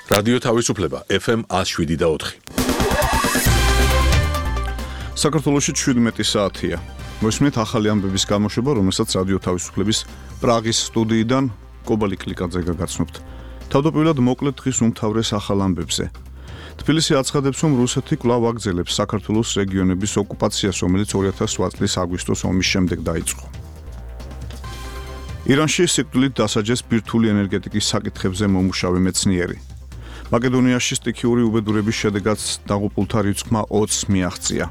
რადიო თავისუფლება FM 107.4. საქართველოში 17 საათია. მოსმენთ ახალი ამბების გამოშვება, რომელსაც რადიო თავისუფლების პრაღის სტუდიიდან კობალი კლიკაძე გაგაცნობთ. თავდაპირველად მოკლედ დღის უმთავრეს ახალ ამბებზე. თბილისი აცხადებს, რომ რუსეთი კვლავ აგრძელებს საქართველოს რეგიონების ოკუპაციას, რომელიც 2008 წლის აგვისტოს ომის შემდეგ დაიწყო. ირანში სიკვდილით დასაჯეს ბირთვული ენერგეტიკის საკითხებზე მომუშავე მეცნიერი. მაკედონიაში სტიქიური უბედურების შედეგად დაღუპულთა რიცხვმა 20 მიაღწია.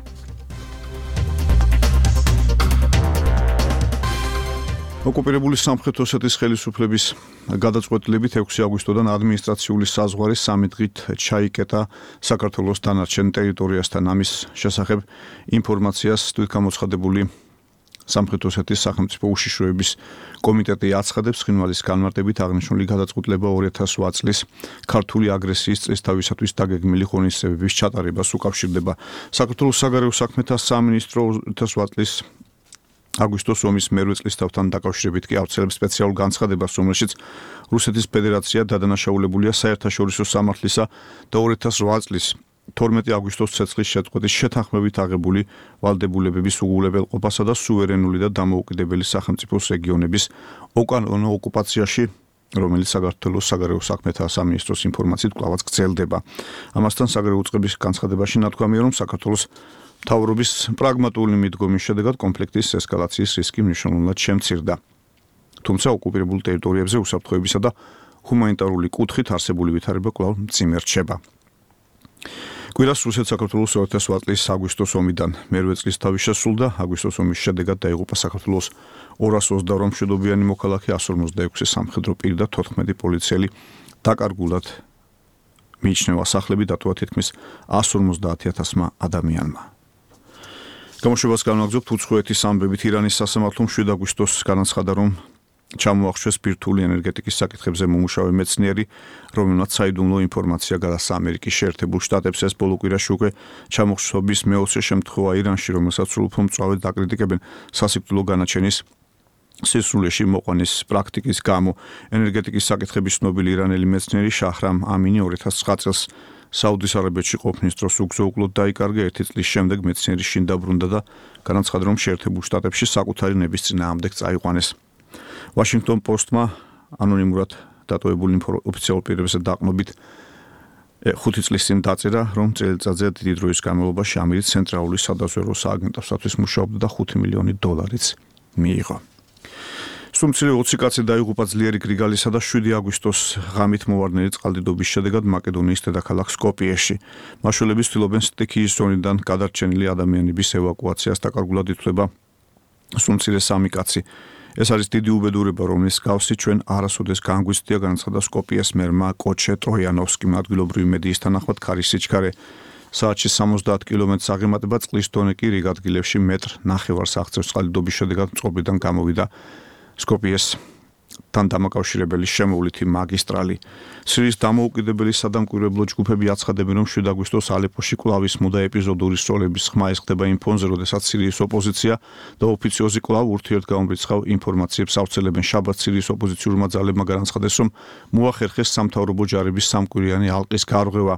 ოკუპირებული სამხრეთ ოსეთის ხელისუფლების გადაწყვეტილებით 6 აგვისტოდან ადმინისტრაციული საზღვარი 3 დღით ჩაიკეტა საქართველოს დანარჩენ ტერიტორიასთან. ამის შესახებ ინფორმაციას თვითგამოცხადებული სამხრეთ ოსეთის სახელმწიფო უშიშროების კომიტეტი აცხადებს, ცხინვალის განმარტებით აღნიშნული გადაწყვეტილება 2008 წლის ქართული აგრესიის წლისთავისათვის დაგეგმილი ღონისძიებების ჩატარებას უკავშირდება. საქართველოს საგარეო საქმეთა სამინისტრო 2008 წლის აგვისტოს ომის მერვე წლისთავთან დაკავშირებით კი ავრცელებს სპეციალურ განცხადებას, რომელშიც რუსეთის ფედერაცია დადანაშაულებულია საერთაშორისო სამართლისა და 2008 წლის 12 აგვისტოს ცეცხლის შეწყვეტის შეთანხმებით აღებული ვალდებულებების უგულებელყოფასა და სუვერენული და დამოუკიდებელი სახელმწიფოს რეგიონების უკანონო ოკუპაციაში, რომელიც საქართველოს საგარეო საქმეთა სამინისტროს ინფორმაციით კვლავაც გრძელდება. ამასთან საგარეო უწყების განცხადებაში ნათქვამია, რომ საქართველოს მთავრობის პრაგმატული მიდგომის შედეგად კონფლიქტის ესკალაციის რისკი მნიშვნელოვნად შემცირდა. თუმცა ოკუპირებულ ტერიტორიებზე უსაფრთხოებისა და ჰუმანიტარული კუთხით არსებული ვითარება კვლავ მძიმე რჩება. კვირას რუსეთ-საქართველოს 2008 წლის აგვისტოს ომიდან მერვე წლისთავი შესრულდა. აგვისტოს ომის შედეგად დაიღუპა საქართველოს 222 მშვიდობიანი მოქალაქე, 156 სამხედრო პირი და 14 პოლიციელი დაკარგულად მიიჩნევა სახლები, დატოვა თითქმის 150,000 ადამიანმა. გამოშვებას განვაგრძობთ უცხოეთის ამბებით. ირანის სასამართლომ 7 აგვისტოს განაცხადა, რომ ჩამოახშვეს ბირთვული ენერგეტიკის საკითხებზე მომუშავე მეცნიერი, რომელმაც საიდუმლო ინფორმაცია გადასცა ამერიკის შეერთებულ შტატებს. ეს ბოლო კვირაში უკვე ჩამოხსვების მეოცე შემთხვევა ირანში, რომელსაც სრულუფლო მწვავედ აკრიტიკებენ სასიკვდილო განაჩენის სისრულეში მოყვანის პრაქტიკის გამო. ენერგეტიკის საკითხების ცნობილი ირანელი მეცნიერი შაჰრამ ამინი 2009 წელს საუდის არაბეთში ყოფნის დროს უგზო-უკლოდ დაიკარგა. 1 წლის შემდეგ მეცნიერი შინ დაბრუნდა და განაცხადა, რომ შეერთებულ შტატებში საკუთარი ნების წინააღმდეგ წაიყვანეს. Washington Post-მა ანონიმურად დატოვებული ოფიციალურ პირებზე დაყრდნობით 5 წლის წინ დაწერა, რომ წელიწადზე დიდი დროის განმავლობაში ამირი ცენტრალური სადაზვერვო სააგენტოსთვის მუშაობდა და $5 მილიონი მიიღო. სუმცირე 20 კაცი დაიღუპა ძლიერი გრიგალისა და 7 აგვისტოს ღამით მოვარდნილი წყალდიდობის შედეგად მაკედონიის დედაქალაქ სკოპიეში. მაშველები ცდილობენ სტიქიის ზონიდან გადარჩენილი ადამიანების ევაკუაციას. დაკარგულად ითვლება სუმცირე 3 კაცი. ეს არის დიდი უბედურება, რომლის გავსი ჩვენ არასოდეს განგვიცდია, განაცხადა სკოპიეს მერმა კოჩე ტროიანოვსკიმ. ადგილობრივი მედიის თანახმად ქარის სიჩქარე საათში 70 კილომეტრს აღემატება, წყლის დონე კი რიგ ადგილებში მეტრ-ნახევარს აღწევს. წყალდიდობის შედეგად წყობიდან გამოვიდა სკოპიესთან დამაკავშირებელი შემოვლითი მაგისტრალი. სირიის დამოუკიდებელი სადამკვირვებლო ჯგუფები აცხადებენ, რომ 7 აგვისტოს ალეპოში კვლავ ისმოდა ეპიზოდური სროლების ხმა. ეს ხდება იმ ფონზე, როდესაც სირიის ოპოზიცია და ოფიციოზი კვლავ ურთიერთგამომრიცხავ ინფორმაციებს ავრცელებენ. შაბათს სირიის ოპოზიციურმა ძალებმა განაცხადეს, რომ მოახერხეს სამთავრობო ჯარების სამკვირიანი ალყის გარღვევა.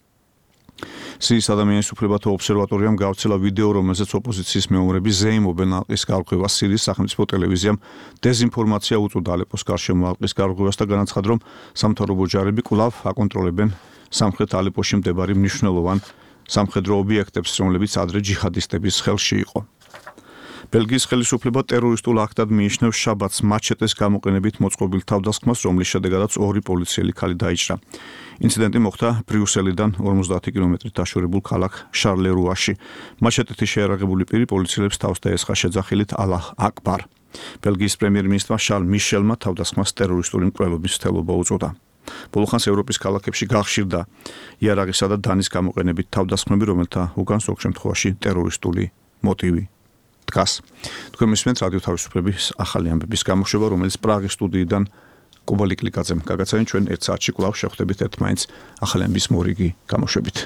სირიის ადამიანის უფლებათა ობსერვატორიამ გავრცელა ვიდეო, რომელზეც ოპოზიციის მეომრები ზეიმობენ ალყის გარღვევას. სირიის სახელმწიფო ტელევიზიამ დეზინფორმაცია უწოდა ალეპოს გარშემო ალყის გარღვევას და განაცხადა, რომ სამთავრობო ჯარები კვლავ აკონტროლებენ სამხრეთ ალეპოში მდებარე მნიშვნელოვან სამხედრო ობიექტებს, რომლებიც ადრე ჯიჰადისტების ხელში იყო. ბელგიის ხელისუფლება ტერორისტულ აქტად მიიჩნევს შაბათს მაჩეტეს გამოყენებით მოწყობილ თავდასხმას, რომლის შედეგადაც 2 პოლიციელი ქალი დაიჭრა. ინციდენტი მოხდა ბრიუსელიდან 50 კილომეტრით დაშორებულ ქალაქ შარლერუაში. მაჩეტეთი შეარაღებული პირი პოლიციელებს თავს დაესხა შეძახილით ალაჰ აკბარ. ბელგიის პრემიერ-მინისტრმა შარლ მიშელმა თავდასხმას ტერორისტული მკვლელობის მცდელობა უწოდა. ბოლო ხანს ევროპის ქალაქებში გახშირდა იარაღისა და დანის გამოყენებით თავდასხმები, რომელთა უკან ზოგ შემთხვევაში ტერორისტული მოტივი დგას. თქვენ მისმენთ რადიო თავისუფლების ახალი ამბების გამოშვება, რომელიც პრაღის სტუდიიდან კობალი კლიკაძემ გაგაცანით. ჩვენ 1 საათში კვლავ შევხვდებით ერთმანეთს ახალი ამბის მორიგი გამოშვებით.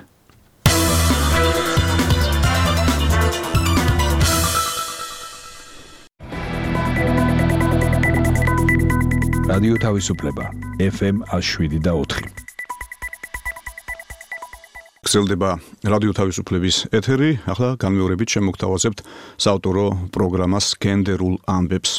რადიო თავისუფლება FM 107.4. გრძელდება რადიო თავისუფლების ეთერი. ახლა განმეორებით შემოგთავაზებთ საავტორო პროგრამას გენდერულ ამბებს.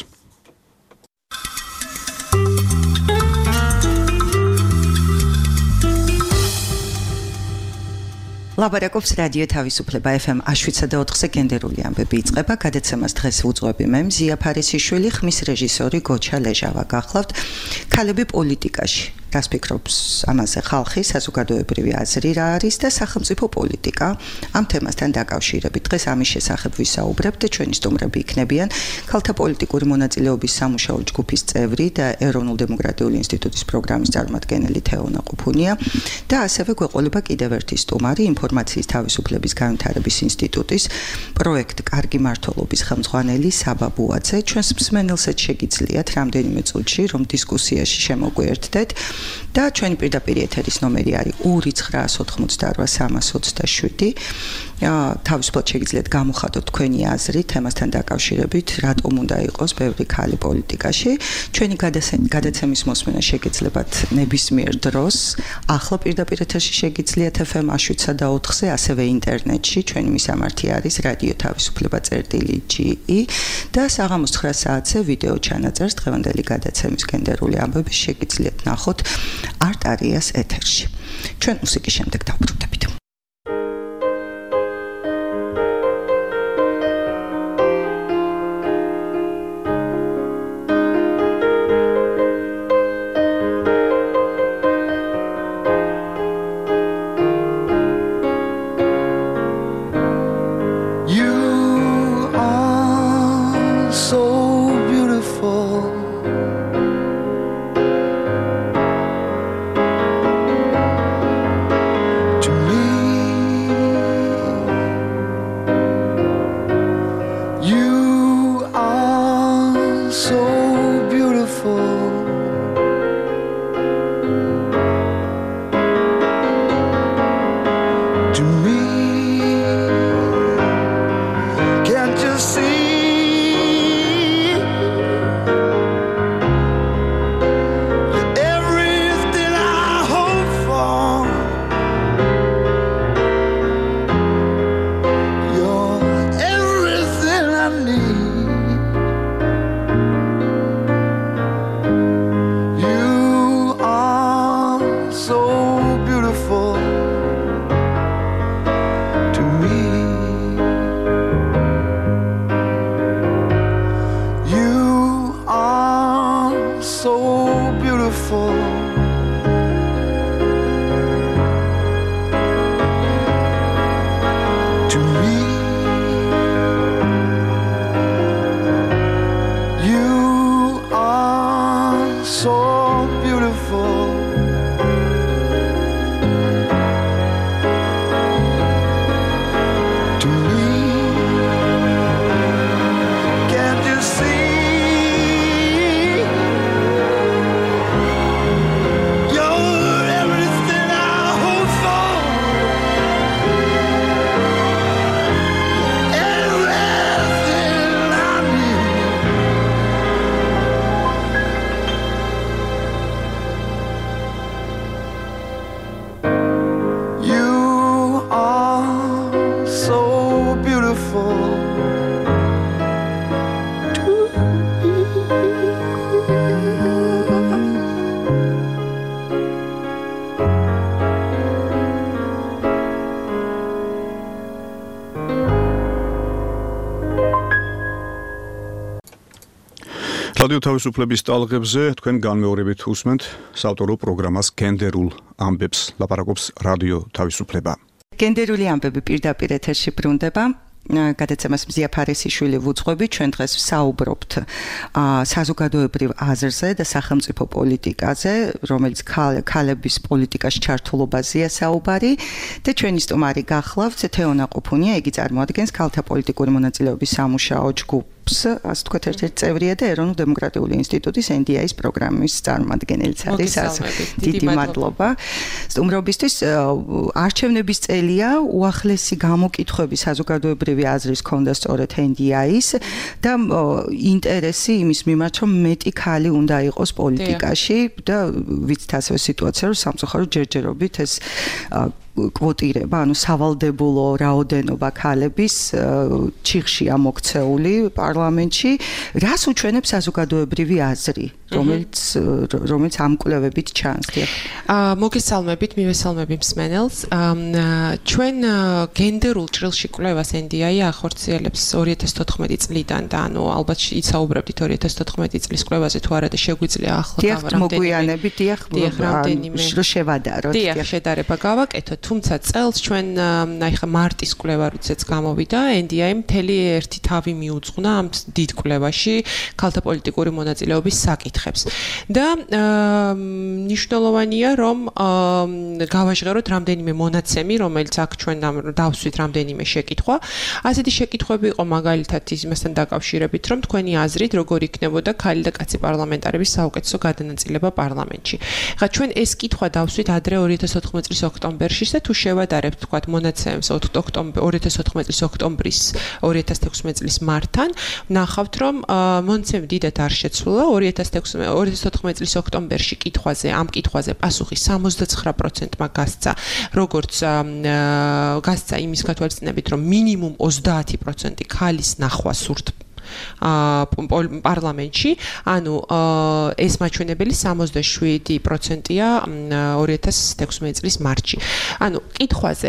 ლაპარაკობს რადიო თავისუფლება FM A7.4-ზე გენდერული ამბები იწყება. გადაცემას დღეს უძღვები მე მზია ფარისიშვილი, ხმის რეჟისორი გოჩა ლეჟავა. გახლავთ ქალები პოლიტიკაში. რას ფიქრობს ამაზე ხალხი, საზოგადოებრივი აზრი რა არის და სახელმწიფო პოლიტიკა? ამ თემასთან დაკავშირებით დღეს ამის შესახებ ვისაუბრებთ და ჩვენი სტუმრები იქნებიან ქალთა პოლიტიკური მონაწილეობის სამუშაო ჯგუფის წევრი და ეროვნულ-დემოკრატიული ინსტიტუტის პროგრამის წარმომადგენელი თეონა ყუფუნია და ასევე გვეყოლება კიდევ ერთი სტუმარი ინფორმაციის თავისუფლების განვითარების ინსტიტუტის პროექტ კარგი მმართველობის ხელმძღვანელი საბა ბუაძე. ჩვენს მსმენელსაც შეგიძლიათ რამდენიმე წუთში რომ დისკუსიაში შემოგვიერთდეთ და ჩვენი პირდაპირ ეთერის ნომერი არის 2988327. თავისუფლად შეგიძლიათ გამოხატოთ თქვენი აზრი თემასთან დაკავშირებით, რატომ უნდა იყოს ბევრი ქალი პოლიტიკაში. ჩვენი გადაცემის მოსმენა შეგიძლიათ ნებისმიერ დროს. ახლა პირდაპირ ეთერში შეგიძლიათ FM A7.4-ზე, ასევე ინტერნეტში. ჩვენი მისამართი არის რადიო თავისუფლება.ge და საღამოს 9 საათზე ვიდეო ჩანაწერს დღევანდელი გადაცემის გენდერული ამბები შეგიძლიათ ნახოთ არტარიას ეთერში. ჩვენ მუსიკის შემდეგ დავბრუნდებით. რადიო თავისუფლების ტალღებზე თქვენ განმეორებით უსმენთ საავტორო პროგრამას გენდერულ ამბებს. ლაპარაკობს რადიო თავისუფლება. გენდერული ამბები პირდაპირ ეთერში ბრუნდება. გადაცემას მზია ფარისიშვილი ვუძღვები. ჩვენ დღეს ვსაუბრობთ საზოგადოებრივ აზრზე და სახელმწიფო პოლიტიკაზე, რომელიც ქალების პოლიტიკაში ჩართულობაზეა საუბარი და ჩვენი სტუმარი გახლავთ თეონა ყუფუნია. იგი წარმოადგენს ქალთა პოლიტიკური მონაწილეობის სამუშაო ჯგუფს, ასე თქვათ, ერთ-ერთი წევრია და ეროვნულ-დემოკრატიული ინსტიტუტის NDI-ის პროგრამის წარმომადგენელიც არის. დიდი მადლობა სტუმრობისთვის. არჩევნების წელია, უახლესი გამოკითხვები საზოგადოებრივი აზრის ქონდა სწორედ NDI-ის და ინტერესი იმის მიმართ, რომ მეტი ქალი უნდა იყოს პოლიტიკაში და ვიცით ასევე სიტუაცია, რომ სამწუხაროდ ჯერჯერობით ეს კვოტირება, ანუ სავალდებულო რაოდენობა ქალების ჩიხშია მოქცეული პარლამენტში, რას უჩვენებს საზოგადოებრივი აზრი, რომელიც ამ კვლევებით ჩანს. მოგესალმებით, მივესალმები მსმენელს. ჩვენ გენდერულ ჭრილში კვლევას NDI ახორციელებს 2014 წლიდან და ანუ ალბათ ისაუბრებდით 2014 წლის კვლევაზე თუ არა და შეგვიძლია ახლა მოგვიანებით რამდენიმე შევადაროთ. დიახ, შედარება გავაკეთოთ, თუმცა წელს ჩვენ აი ხა მარტის კვლევა როდესაც გამოვიდა, NDI მთელი ერთი თავი მიუძღვნა ამ დიდ კვლევაში ქალთა პოლიტიკური მონაწილეობის საკითხებს. და მნიშვნელოვანია, რომ გავაჟღეროთ რამდენიმე მონაცემი, რომელიც აქ ჩვენ დავსვით რამდენიმე შეკითხვა. ასეთი შეკითხვები იყო მაგალითად იმასთან დაკავშირებით, რომ თქვენი აზრით როგორ იქნებოდა ქალი და კაცი პარლამენტარების საუკეთესო გადანაწილება პარლამენტში. ხა ჩვენ ეს კითხვა დავსვით ადრე 2014 წლის ოქტომბერში და თუ შევადარებთ თქვათ მონაცემს 2014 წლის ოქტომბრის 2016 წლის მარტთან, ნახავთ რომ მონაცემი დიდად არ შეცვლა. 2014 წლის ოქტომბერში ამ კითხვაზე პასუხი 79%-მა გასცა, როგორც გასცა იმის გათვალისწინებით, რომ მინიმუმ 30% ქალის ნახვა სურთ პარლამენტში, ანუ ეს მაჩვენებელი 67%-ია 2016 წლის მარტში. ანუ კითხვაზე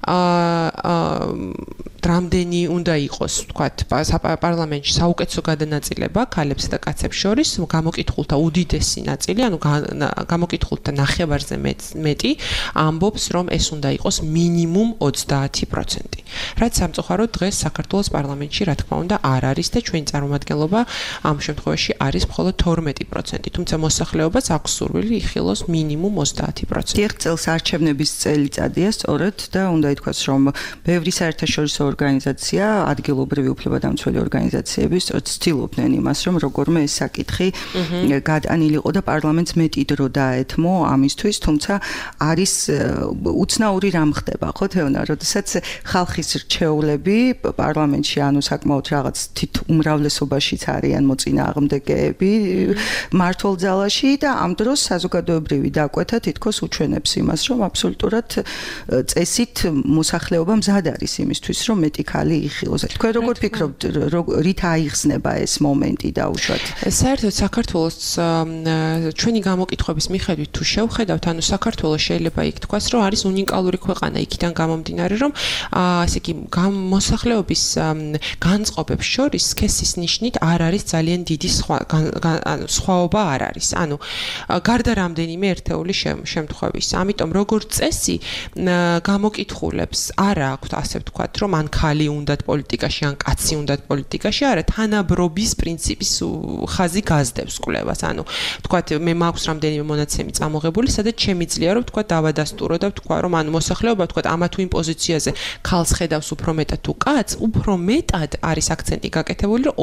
რამდენი უნდა იყოს, ვთქვათ, პარლამენტში საუკეთესო გადანაწილება ქალებსა და კაცებს შორის, გამოკითხულთა უდიდესი ნაწილი, ანუ გამოკითხულთა ნახევარზე მეტი ამბობს, რომ ეს უნდა იყოს მინიმუმ 30%. რაც სამწუხაროდ დღეს საქართველოს პარლამენტში, რა თქმა უნდა, არ არის და ჩვენი წარმომადგენლობა ამ შემთხვევაში არის მხოლოდ 12%, თუმცა მოსახლეობას აქვს სურვილი იხილოს მინიმუმ 30%. ერთ წელს არჩევნების წელიწადია სწორედ და უნდა ითქვას, რომ ბევრი საერთაშორისო ორგანიზაცია, ადგილობრივი უფლებადამცველი ორგანიზაციები ცდილობდნენ იმას, რომ როგორმე ეს საკითხი გადანილიყო და პარლამენტს მეტი დრო დაეთმო ამისთვის, თუმცა არის უცნაური რამ ხდება, ხო თეონა, როდესაც ხალხის რჩეულები პარლამენტში ანუ საკმაოდ რაღაც უმრავლესობაშიც არიან მოწინააღმდეგეები მართულ ძალაში და ამ დროს საზოგადოებრივი დაკვეთა თითქოს უჩვენებს იმას, რომ აბსოლუტურად წესით მოსახლეობა მზად არის იმისთვის, რომ მეტი ქალი იხილოს. თქვენ როგორ ფიქრობთ, რით აიხსნება ეს მომენტი დაუშვათ? საერთოდ საქართველოს ჩვენი გამოკითხვების მიხედვით თუ შევხედავთ, ანუ საქართველოს შეიძლება იქ თქვას, რომ არის უნიკალური ქვეყანა იქიდან გამომდინარე, რომ ასე იგი მოსახლეობის განწყობებს შორის სქესის ნიშნით არ არის ძალიან დიდი სხვაობა არ არის. ანუ გარდა რამდენიმე ერთეული შემთხვევის. ამიტომ როგორც წესი გამოკითხულებს არ აქვთ ასე ვთქვათ, რომ ან ქალი უნდათ პოლიტიკაში, ან კაცი უნდათ პოლიტიკაში, არა, თანაბრობის პრინციპის ხაზი გაზდებს კვლევას. ანუ ვთქვათ, მე მაქვს რამდენიმე მონაცემი წამოღებული, სადაც შემიძლია რომ ვთქვათ დავადასტურო და ვთქვა, რომ ანუ მოსახლეობა ვთქვათ ამა თუ იმ პოზიციაზე ქალს ხედავს უფრო მეტად თუ კაცს, უფრო მეტად არის აქცენტი გაკეთებული, რომ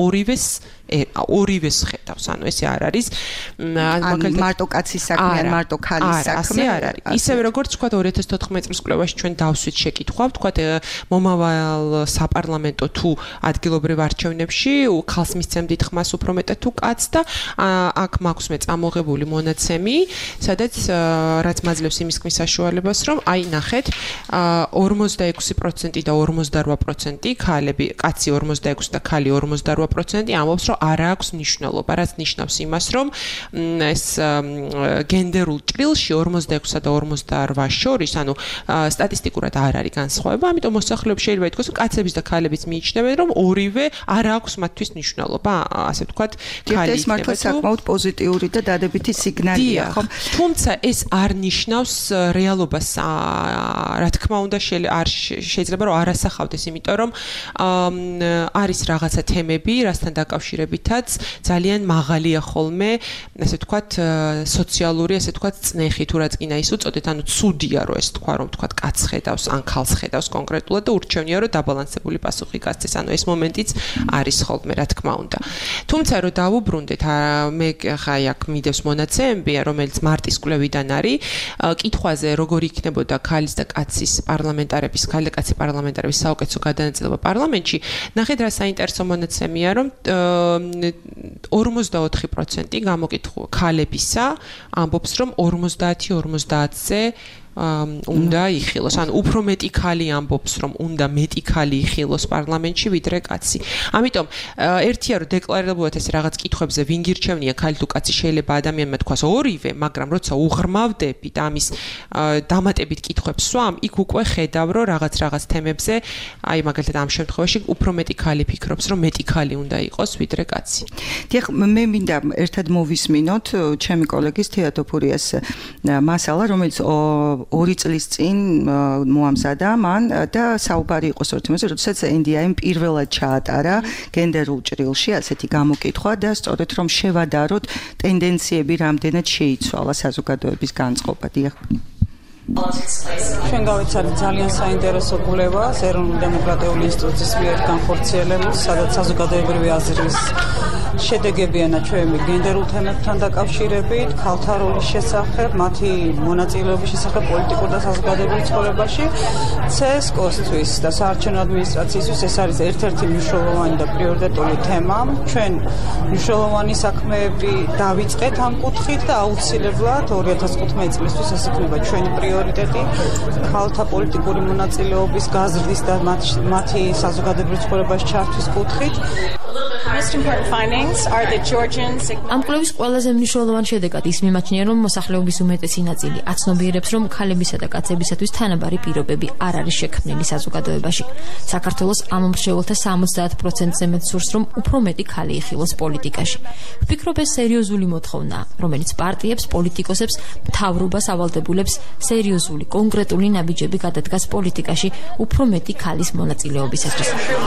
ორივეს ხედავს. ანუ ესე არ არის მარტო კაცის საქმე, ან მარტო ქალის საქმე. არ არის. ისევე როგორც ვთქვათ 2014 წლის კვლევაში ჩვენ დავსვით შეკითხვა, ვთქვათ მომავალ საპარლამენტო თუ ადგილობრივ არჩევნებში ქალს მისცემდით ხმას უფრო მეტად თუ კაცს და აქ მაქვს მე წამოღებული მონაცემი, სადაც რაც მაძლევს იმის ქმის საშუალებას, რომ აი ნახეთ 46% და 48% ქალები, კაცი 46 და ქალი 48% ამბობს, რომ არ აქვს მნიშვნელობა, რაც ნიშნავს იმას, რომ ეს გენდერულ ჭრილში 46 და 48 შორის, ანუ სტატისტიკურად არ არის განსხვავება, ამიტომ მოსახლეობა შეიძლება ითქვას, რომ კაცების და ქალებიც მიიჩნევენ, რომ ორივე არ აქვს მათთვის მნიშვნელობა, ასე ვთქვათ, ქალი ეს მართლა საკმაოდ პოზიტიური და დადებითი სიგნალია, ხო? თუმცა ეს არ ნიშნავს რეალობას, რა თქმა უნდა, შეიძლება რომ არ ასახავდეს, იმიტომ რომ არის რაღაცა თემები, რასთან დაკავშირებითაც ძალიან მაღალია ხოლმე, ასე ვთქვათ, სოციალური, ასე ვთქვათ, წნეხი თუ რაც კიდე ის უწოდეთ, ანუ ცუდია რომ ეს თქვა, რომ ვთქვათ, კაცს ხედავს ან ქალს ხედავს კონკრეტულად და ურჩევნია რომ დაბალანსებული პასუხი გასცეს, ანუ ეს მომენტიც არის ხოლმე, რა თქმა უნდა. თუმცა რომ დავუბრუნდეთ, მე ხა აქ მიდევს მონაცემები, რომელიც მარტის კვლევიდან არის, კითხვაზე როგორ იქნებოდა ქალის და კაცის პარლამენტარების, ქალი და კაცი პარლამენტარების საუკეთესო გადანაწილება პარლამენტში, ნახეთ რა საინტერესო მონაცემია, რომ 44% გამოკითხულ ქალებისა ამბობს, რომ 50-50-ზე უნდა იხილოს. ანუ უფრო მეტი ქალი ამბობს, რომ უნდა მეტი ქალი იხილოს პარლამენტში ვიდრე კაცი. ამიტომ ერთია რომ დეკლარირებულად ეს რაღაც კითხვებზე ვინ გირჩევნია, ქალი თუ კაცი, შეიძლება ადამიანმა თქვას ორივე, მაგრამ როცა უღრმავდებით ამის დამატებით კითხვებს სვამ, იქ უკვე ხედავ რომ რაღაც თემებზე, აი მაგალითად ამ შემთხვევაში უფრო მეტი ქალი ფიქრობს, რომ მეტი ქალი უნდა იყოს ვიდრე კაცი. დიახ, მე მინდა ერთად მოვისმინოთ ჩემი კოლეგის თეატოფურიას მასალა, რომელიც 2 წლის წინ მოამზადა მან და საუბარი იყო სწორედ იმაზე, როდესაც NDI-მ პირველად ჩაატარა გენდერულ ჭრილში ასეთი გამოკითხვა და სწორედ რომ შევადაროთ ტენდენციები რამდენად შეიცვალა საზოგადოების განწყობა. დიახ. ჩვენ გავიცადეთ ძალიან საინტერესო ბუნება ეროვნული დემოკრატიული ინსტიტუტის მიერ განხორციელებულ, სადაც საზოგადოებრივი აზრის შედეგებია ნაჩვენები გენდერულ თემებთან დაკავშირებით, ქალთა როლის შესახებ, მათი მონაწილეობის შესახებ პოლიტიკურ და საზოგადოებრივ ცხოვრებაში. CSKOS-თვის და საარჩევნო ადმინისტრაციისთვის ეს არის ერთ-ერთი მნიშვნელოვანი და პრიორიტეტული თემა. ჩვენ მნიშვნელოვანი საქმეები დავიწყეთ ამ კუთხით და აუცილებლად 2015 წლისთვის ეს იქნება ჩვენი პრიორიტეტი ქალთა პოლიტიკური მონაწილეობის გაზრდის და მათი საზოგადოებრივ ცხოვრებაში ჩართვის კუთხით. ამ კვლევის ყველაზე მნიშვნელოვანი შედეგად ის მიმაჩნია, რომ მოსახლეობის უმეტესი ნაწილი აცნობიერებს, რომ ქალებისა და კაცებისათვის თანაბარი პირობები არ არის შექმნილი საზოგადოებაში. საქართველოს ამ მრჩეველთა 70%-ზე მეტ სურს, რომ უფრო მეტი ქალი იხილოს პოლიტიკაში. ვფიქრობ, ეს სერიოზული მოთხოვნაა, რომელიც პარტიებს, პოლიტიკოსებს, მთავრობას, ავალდებულებს სერიოზული, კონკრეტული ნაბიჯები გადადგას პოლიტიკაში უფრო მეტი ქალის მონაწილეობისათვის.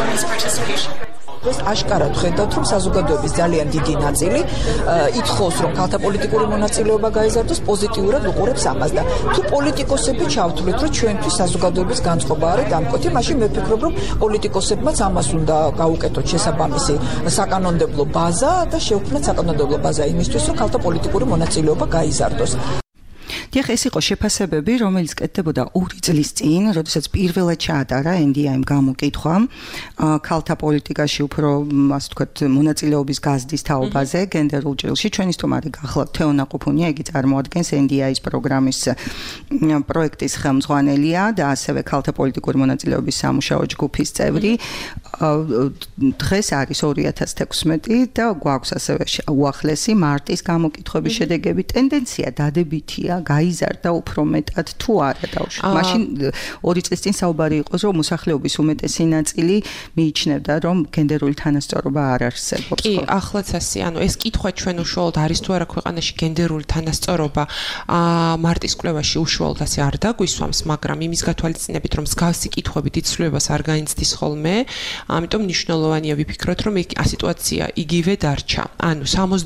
ეს აშკარად ხედავთ, რომ საზოგადოების ძალიან დიდი ნაწილი ითხოვს, რომ ქალთა პოლიტიკური მონაწილეობა გაიზარდოს, პოზიტიურად უყურებს ამას და თუ პოლიტიკოსები ჩავთვლით, რომ ჩვენთვის საზოგადოების განწყობა არის დამკვეთი, მაშინ მე ვფიქრობ, რომ პოლიტიკოსებმაც ამას უნდა გაუკეთოთ შესაბამისი საკანონმდებლო ბაზა და შეუქმნათ საკანონმდებლო ბაზა იმისთვის, რომ ქალთა პოლიტიკური მონაწილეობა გაიზარდოს. დიახ, ეს იყო შეფასებები, რომელიც კეთდებოდა 2 წლის წინ, როდესაც პირველად ჩაატარა NDI-მ გამოკითხვა ქალთა პოლიტიკაში უფრო, ასე ვთქვათ, მონაწილეობის გაზრდის თაობაზე, გენდერულ ჭრილში. ჩვენი სტუმარი გახლავთ თეონა ყუფუნია, იგი წარმოადგენს NDI-ის პროგრამის პროექტის ხელმძღვანელია და ასევე ქალთა პოლიტიკური მონაწილეობის სამუშაო ჯგუფის წევრი. დღეს არის 2016 და გვაქვს ასევე უახლესი მარტის გამოკითხვების შედეგები. ტენდენცია დადებითია, გაიზარდა უფრო მეტად თუ არა დავუშვათ. მაშინ 2 წლის წინ საუბარი იყო, რომ მოსახლეობის უმეტესი ნაწილი მიიჩნევდა, რომ გენდერული თანასწორობა არ არსებობს. კი, ახლაც ასე, ანუ ეს კითხვა ჩვენ უშუალოდ არის თუ არა ქვეყანაში გენდერული თანასწორობა მარტის კვლევაში უშუალოდ ასე არ დაგვისვამს, მაგრამ იმის გათვალისწინებით, რომ მსგავსი კითხვები დიდსრულებას არ გაინცდის ხოლმე, ამიტომ მნიშვნელოვანია ვიფიქროთ, რომ სიტუაცია იგივე დარჩა. ანუ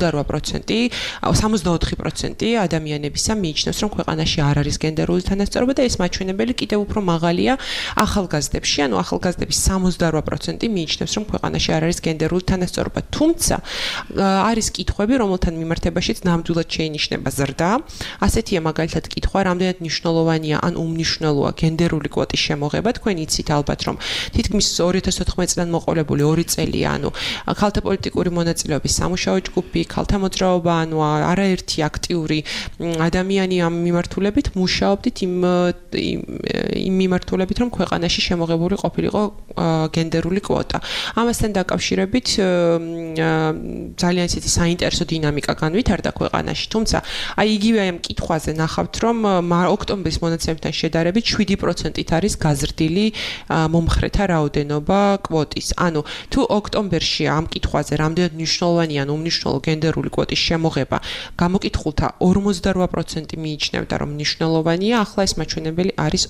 64% ადამიანებისა მიიჩნევს, რომ ქვეყანაში არ არის გენდერული თანასწორობა და ეს მაჩვენებელი კიდევ უფრო მაღალია ახალგაზრდებში, ანუ ახალგაზრდების 68% მიიჩნევს, რომ ქვეყანაში არ არის გენდერული თანასწორობა. თუმცა არის კითხვები, რომელთან მიმართებაშიც ნამდვილად შეინიშნება ზრდა. ასეთია მაგალითად კითხვა, რამდენად მნიშვნელოვანია ან უმნიშვნელოა გენდერული კვოტის შემოღება. თქვენ იცით ალბათ, რომ თითქმის 2014 წლიდან მოყოლებული 2 წელია, ანუ ქალთა პოლიტიკური მონაწილეობის სამუშაო ჯგუფი, ქალთა მოძრაობა, ანუ არაერთი აქტიური ადამიანი ამ მიმართულებით მუშაობდით იმ მიმართულებით, რომ ქვეყანაში შემოღებული ყოფილიყო გენდერული კვოტა. ამასთან დაკავშირებით ძალიან ისეთი საინტერესო დინამიკა განვითარდა ქვეყანაში, თუმცა აი იგივე ამ კითხვაზე ნახავთ, რომ ოქტომბრის მონაცემებთან შედარებით 7%-ით არის გაზრდილი მომხრეთა რაოდენობა კვოტის. ანუ თუ ოქტომბერში ამ კითხვაზე რამდენად მნიშვნელოვანია ან უმნიშვნელო გენდერული კვოტის შემოღება გამოკითხულთა 58% მიიჩნევდა, რომ მნიშვნელოვანია, ახლა ეს მაჩვენებელი არის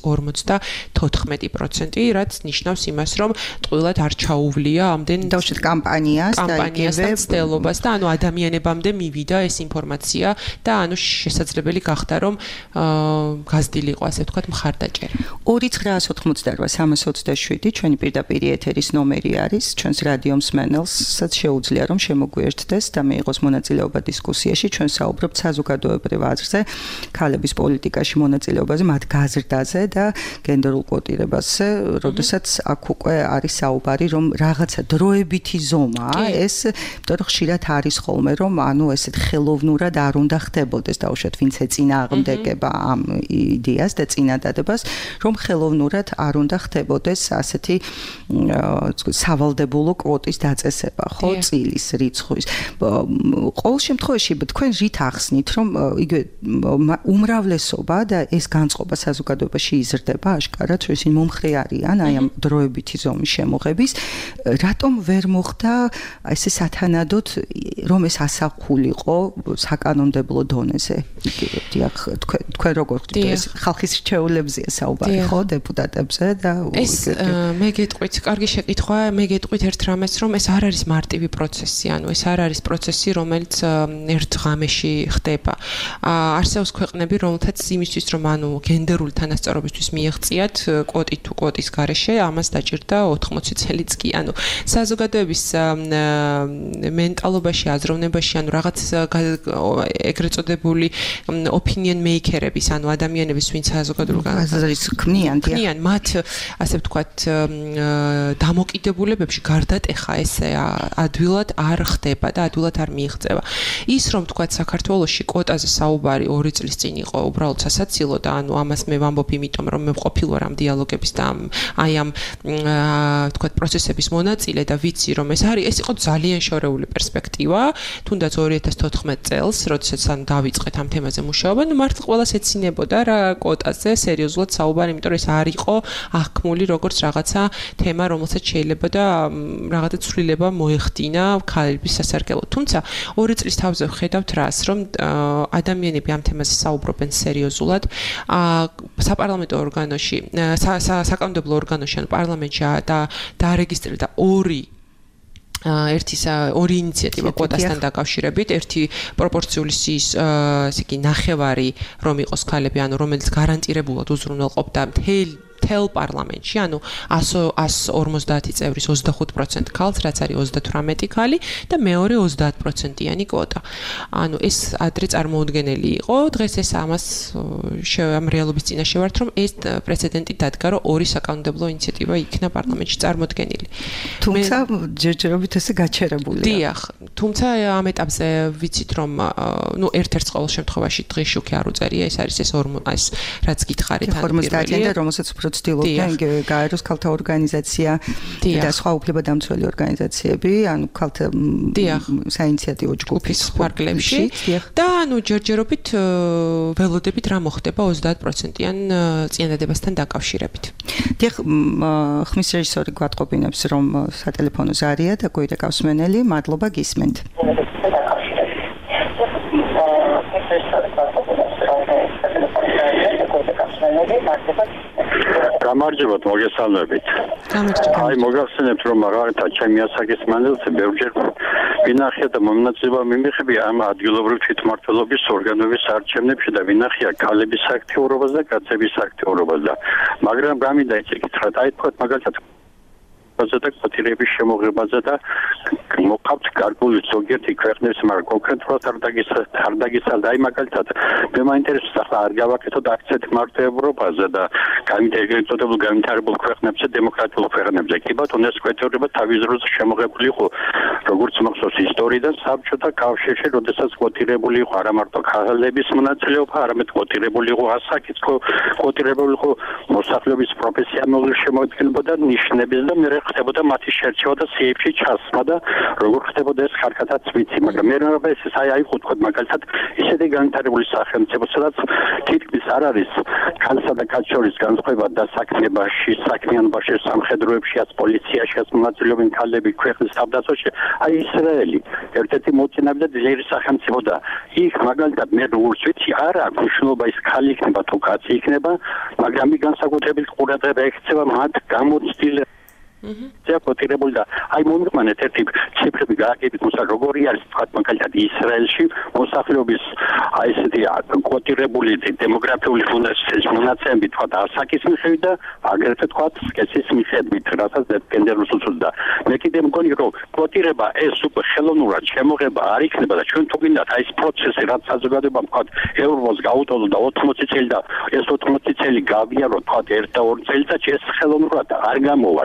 54%, რაც ნიშნავს იმას, რომ ტყუილად არ ჩაუვლია ამდენ დავუშვათ კამპანიას და ცდელობას და ანუ ადამიანებამდე მივიდა ეს ინფორმაცია და ანუ შესაძლებელი გახდა, რომ გაზრდილიყო, ასე ვთქვათ, მხარდაჭერა. 2988327 ჩვენი პირდაპირ ეთერის ნომერი არის, ჩვენს რადიო მსმენელსაც შეუძლია, რომ შემოგვიერთდეს და მიიღოს მონაწილეობა დისკუსიაში. ჩვენ საუბრობთ საზოგადოებრივ აზრზე, ქალების პოლიტიკაში მონაწილეობაზე, მათ გაზრდაზე და გენდერულ კვოტირებაზე, როდესაც აქ უკვე უკვე არის საუბარი, რომ რაღაცა დროებითი ზომაა ეს, იმიტომ რომ ხშირად არის ხოლმე, რომ ანუ ესეთ ხელოვნურად არ უნდა ხდებოდეს დაუშვათ ვინც ეწინააღმდეგება ამ იდეას და წინადადებას, რომ ხელოვნურად არ უნდა ხდებოდეს ასეთი სავალდებულო კვოტის დაწესება, ხო, წილის რიცხვის. ყოველ შემთხვევაში თქვენ რით ახსნით, რომ იგივე უმრავლესობა და ეს განწყობა საზოგადოებაში იზრდება აშკარად, რომ ისინი მომხრე არიან აი ამ დროებითი ზომის შემოღების, რატომ ვერ მოხდა ესე სათანადოდ რომ ეს ასახულიყო საკანონმდებლო დონეზე? დიახ, თქვენ როგორ ხვდით ეს ხალხის რჩეულებზია საუბარი, ხო, დეპუტატებზე და ეს მე გეტყვით, კარგი შეკითხვა, მე გეტყვით ერთ რამეს, რომ ეს არ არის მარტივი პროცესი, ანუ ეს არ არის პროცესი, რომელიც ერთ ღამეში ხდება. არსებობს ქვეყნები, რომელთაც იმისთვის, რომ ანუ გენდერული თანასწორობისთვის მიეღწიათ კვოტი თუ კვოტის გარეშე, ამას დაჭირდა 80 წელიც კი, ანუ საზოგადოების მენტალობაში, აზროვნებაში, ანუ რაღაც ეგრეთ წოდებული opinion maker-ების, ანუ ადამიანების, ვინც საზოგადოებრივ აზრის ქმნიან, მათ ასე ვთქვათ, დამოკიდებულებებში გარდატეხა ეს ადვილად არ ხდება და ადვილად არ მიიღწევა. ის რომ ვთქვათ საქართველოში კვოტაზე საუბარი 2 წლის წინ იყო უბრალოდ სასაცილო და ანუ ამას მე ვამბობ იმიტომ რომ მე ყოფილ ვარ ამ დიალოგების და აი ამ ვთქვათ პროცესების მონაწილე და ვიცი რომ ეს იყო ძალიან შორეული პერსპექტივა თუნდაც 2014 წელს როდესაც ან დავიწყეთ ამ თემაზე მუშაობა ნუ მართლა ყველას ეცინებოდა რა კვოტაზე სერიოზულად საუბარი იმიტომ რომ ეს არ იყო აღქმული როგორც რაღაცა თემა რომელსაც შეიძლება და რაღაცა ცვლილება მოეხდინა ქალების სასარგებლოდ თუმცა 2 წლის თავზე ვხედავთ რას რომ ადამიანები ამ თემაზე საუბრობენ სერიოზულად საპარლამენტო ორგანოში საკანონმდებლო ორგანოში ან პარლამენტში დაარეგისტრირდა ორი ინიციატივა კვოტასთან დაკავშირებით, ერთი პროპორციული სიის, ესე იგი, ნახევარი რომ იყოს ქალები, ანუ რომელიც გარანტირებულად უზრუნველყოფდა მთელ პარლამენტში, ანუ 150 წევრის 25% ქალს, რაც არის 38 ქალი და მეორე 30%-იანი კვოტა. ანუ ეს ადრე წარმოუდგენელი იყო, დღეს ეს ამას ამ რეალობის წინაშე ვართ, რომ ეს პრეცედენტი დადგა, რომ ორი საკანონმდებლო ინიციატივა იქნა პარლამენტში წარმოდგენილი. თუმცა ჯერჯერობით ესე გაჩერებულია. დიახ, თუმცა ამ ეტაპზე ვიცით, რომ ნუ ერთ-ერთ ყოველ შემთხვევაში დღის შუქი არ უწერია, ეს არის ეს რაც გითხარით ან პირველი და რომელსაც უფრო ცდილობდნენ გაეროს ქალთა ორგანიზაცია და სხვა უფლებადამცველი ორგანიზაციები, ანუ ქალთა საინიციატივო ჯგუფის ფარგლებში და ანუ ჯერჯერობით ველოდებით რა მოხდება 30%-იან წინადადებასთან დაკავშირებით. დიახ, ხმის რეჟისორი გვატყობინებს, რომ სატელეფონო ზარია და გოიდა გასმენელი, მადლობა გისმენთ. გამარჯობათ, მოგესალმებით. აი, მოგახსენებთ, რომ რაღაცა ჩემი ასაკის მანძილზე ბევრჯერ ვინახია და მომნაწილეობა მიმიღები ამ ადგილობრივ თვითმმართველობის ორგანოების არჩევნებში და ვინახია ქალების აქტიურობას და კაცების აქტიურობას და მაგრამ გამინდა ეს კითხრათ, აი თქვათ მაგალითად და კვოტირების შემოღებაზე და მოყავთ გარკვეული ზოგიერთი ქვეყნების, მაგრამ კონკრეტულად არ დაგიცალდა. აი მაგალითად, მე მაინტერესებს ახლა არ გავაკეთოთ აქცენტ მარტო ევროპაზე და განვითარებულ ქვეყნებზე, დემოკრატიულ ქვეყნებზე. კი ბატონო, ეს კვოტირება თავის დროზე შემოღებული იყო, როგორც მახსოვს ისტორიიდან საბჭოთა კავშირში, როდესაც კვოტირებული იყო არა მარტო ქალების მონაწილეობა, არამედ კვოტირებული იყო ასაკიც, კვოტირებული იყო მოსახლეობის პროფესიონალური შემოადგენლობა და ნიშნების და მე ხდებოდა მათი შერჩევა და სიებში ჩასმა და როგორ ხდებოდა ეს ხარკათაც ვიცი, მაგრამ მე რა ეს აი ხუთქოდ მაგალითად ისეთი განვითარებული სახელმწიფო, სადაც თითქმის არ არის ქალსა და კაცის შორის განსხვავება და საქმიანობაში, სამხედროებში, პოლიციაში მონაწილეობენ ქალები ქვეყნის თავდაცვაში, აი ისრაელი, ერთ-ერთი მოწინავე და ძლიერი სახელმწიფო და იქ მაგალითად მე როგორც ვიცი, არ აქვს მნიშვნელობა ის ქალი იქნება თუ კაცი იქნება, მაგრამ ის განსაკუთრებით ყურადღება ექცევა მათ გამოცდილ კვოტირებული და აი მომიყვანეთ ერთი ციფრები გააკეთეთ მოსა როგორი არის თქვა მაგალითად ისრაელში მოსახლეობის აი ესეთი კვოტირებული დემოგრაფიული ფუნდაციის მონაცემები თქვა ასაკის მიხედვით და აგრეთვე თქვა სქესის მიხედვით რასაც გენდერულ უწევდა მე კიდე მგონი რომ კვოტირება ეს უკვე ხელოვნურად შემოღება არ იქნება და ჩვენ თუ გინდათ აი ეს პროცესი რაც საზოგადოებამ თქვა ევროპას გაუტოლო და 80 წელი და ეს 80 წელი გავიარო თქვა 1 და 2 წელიწადში ეს ხელოვნურად არ გამოვა ჯერ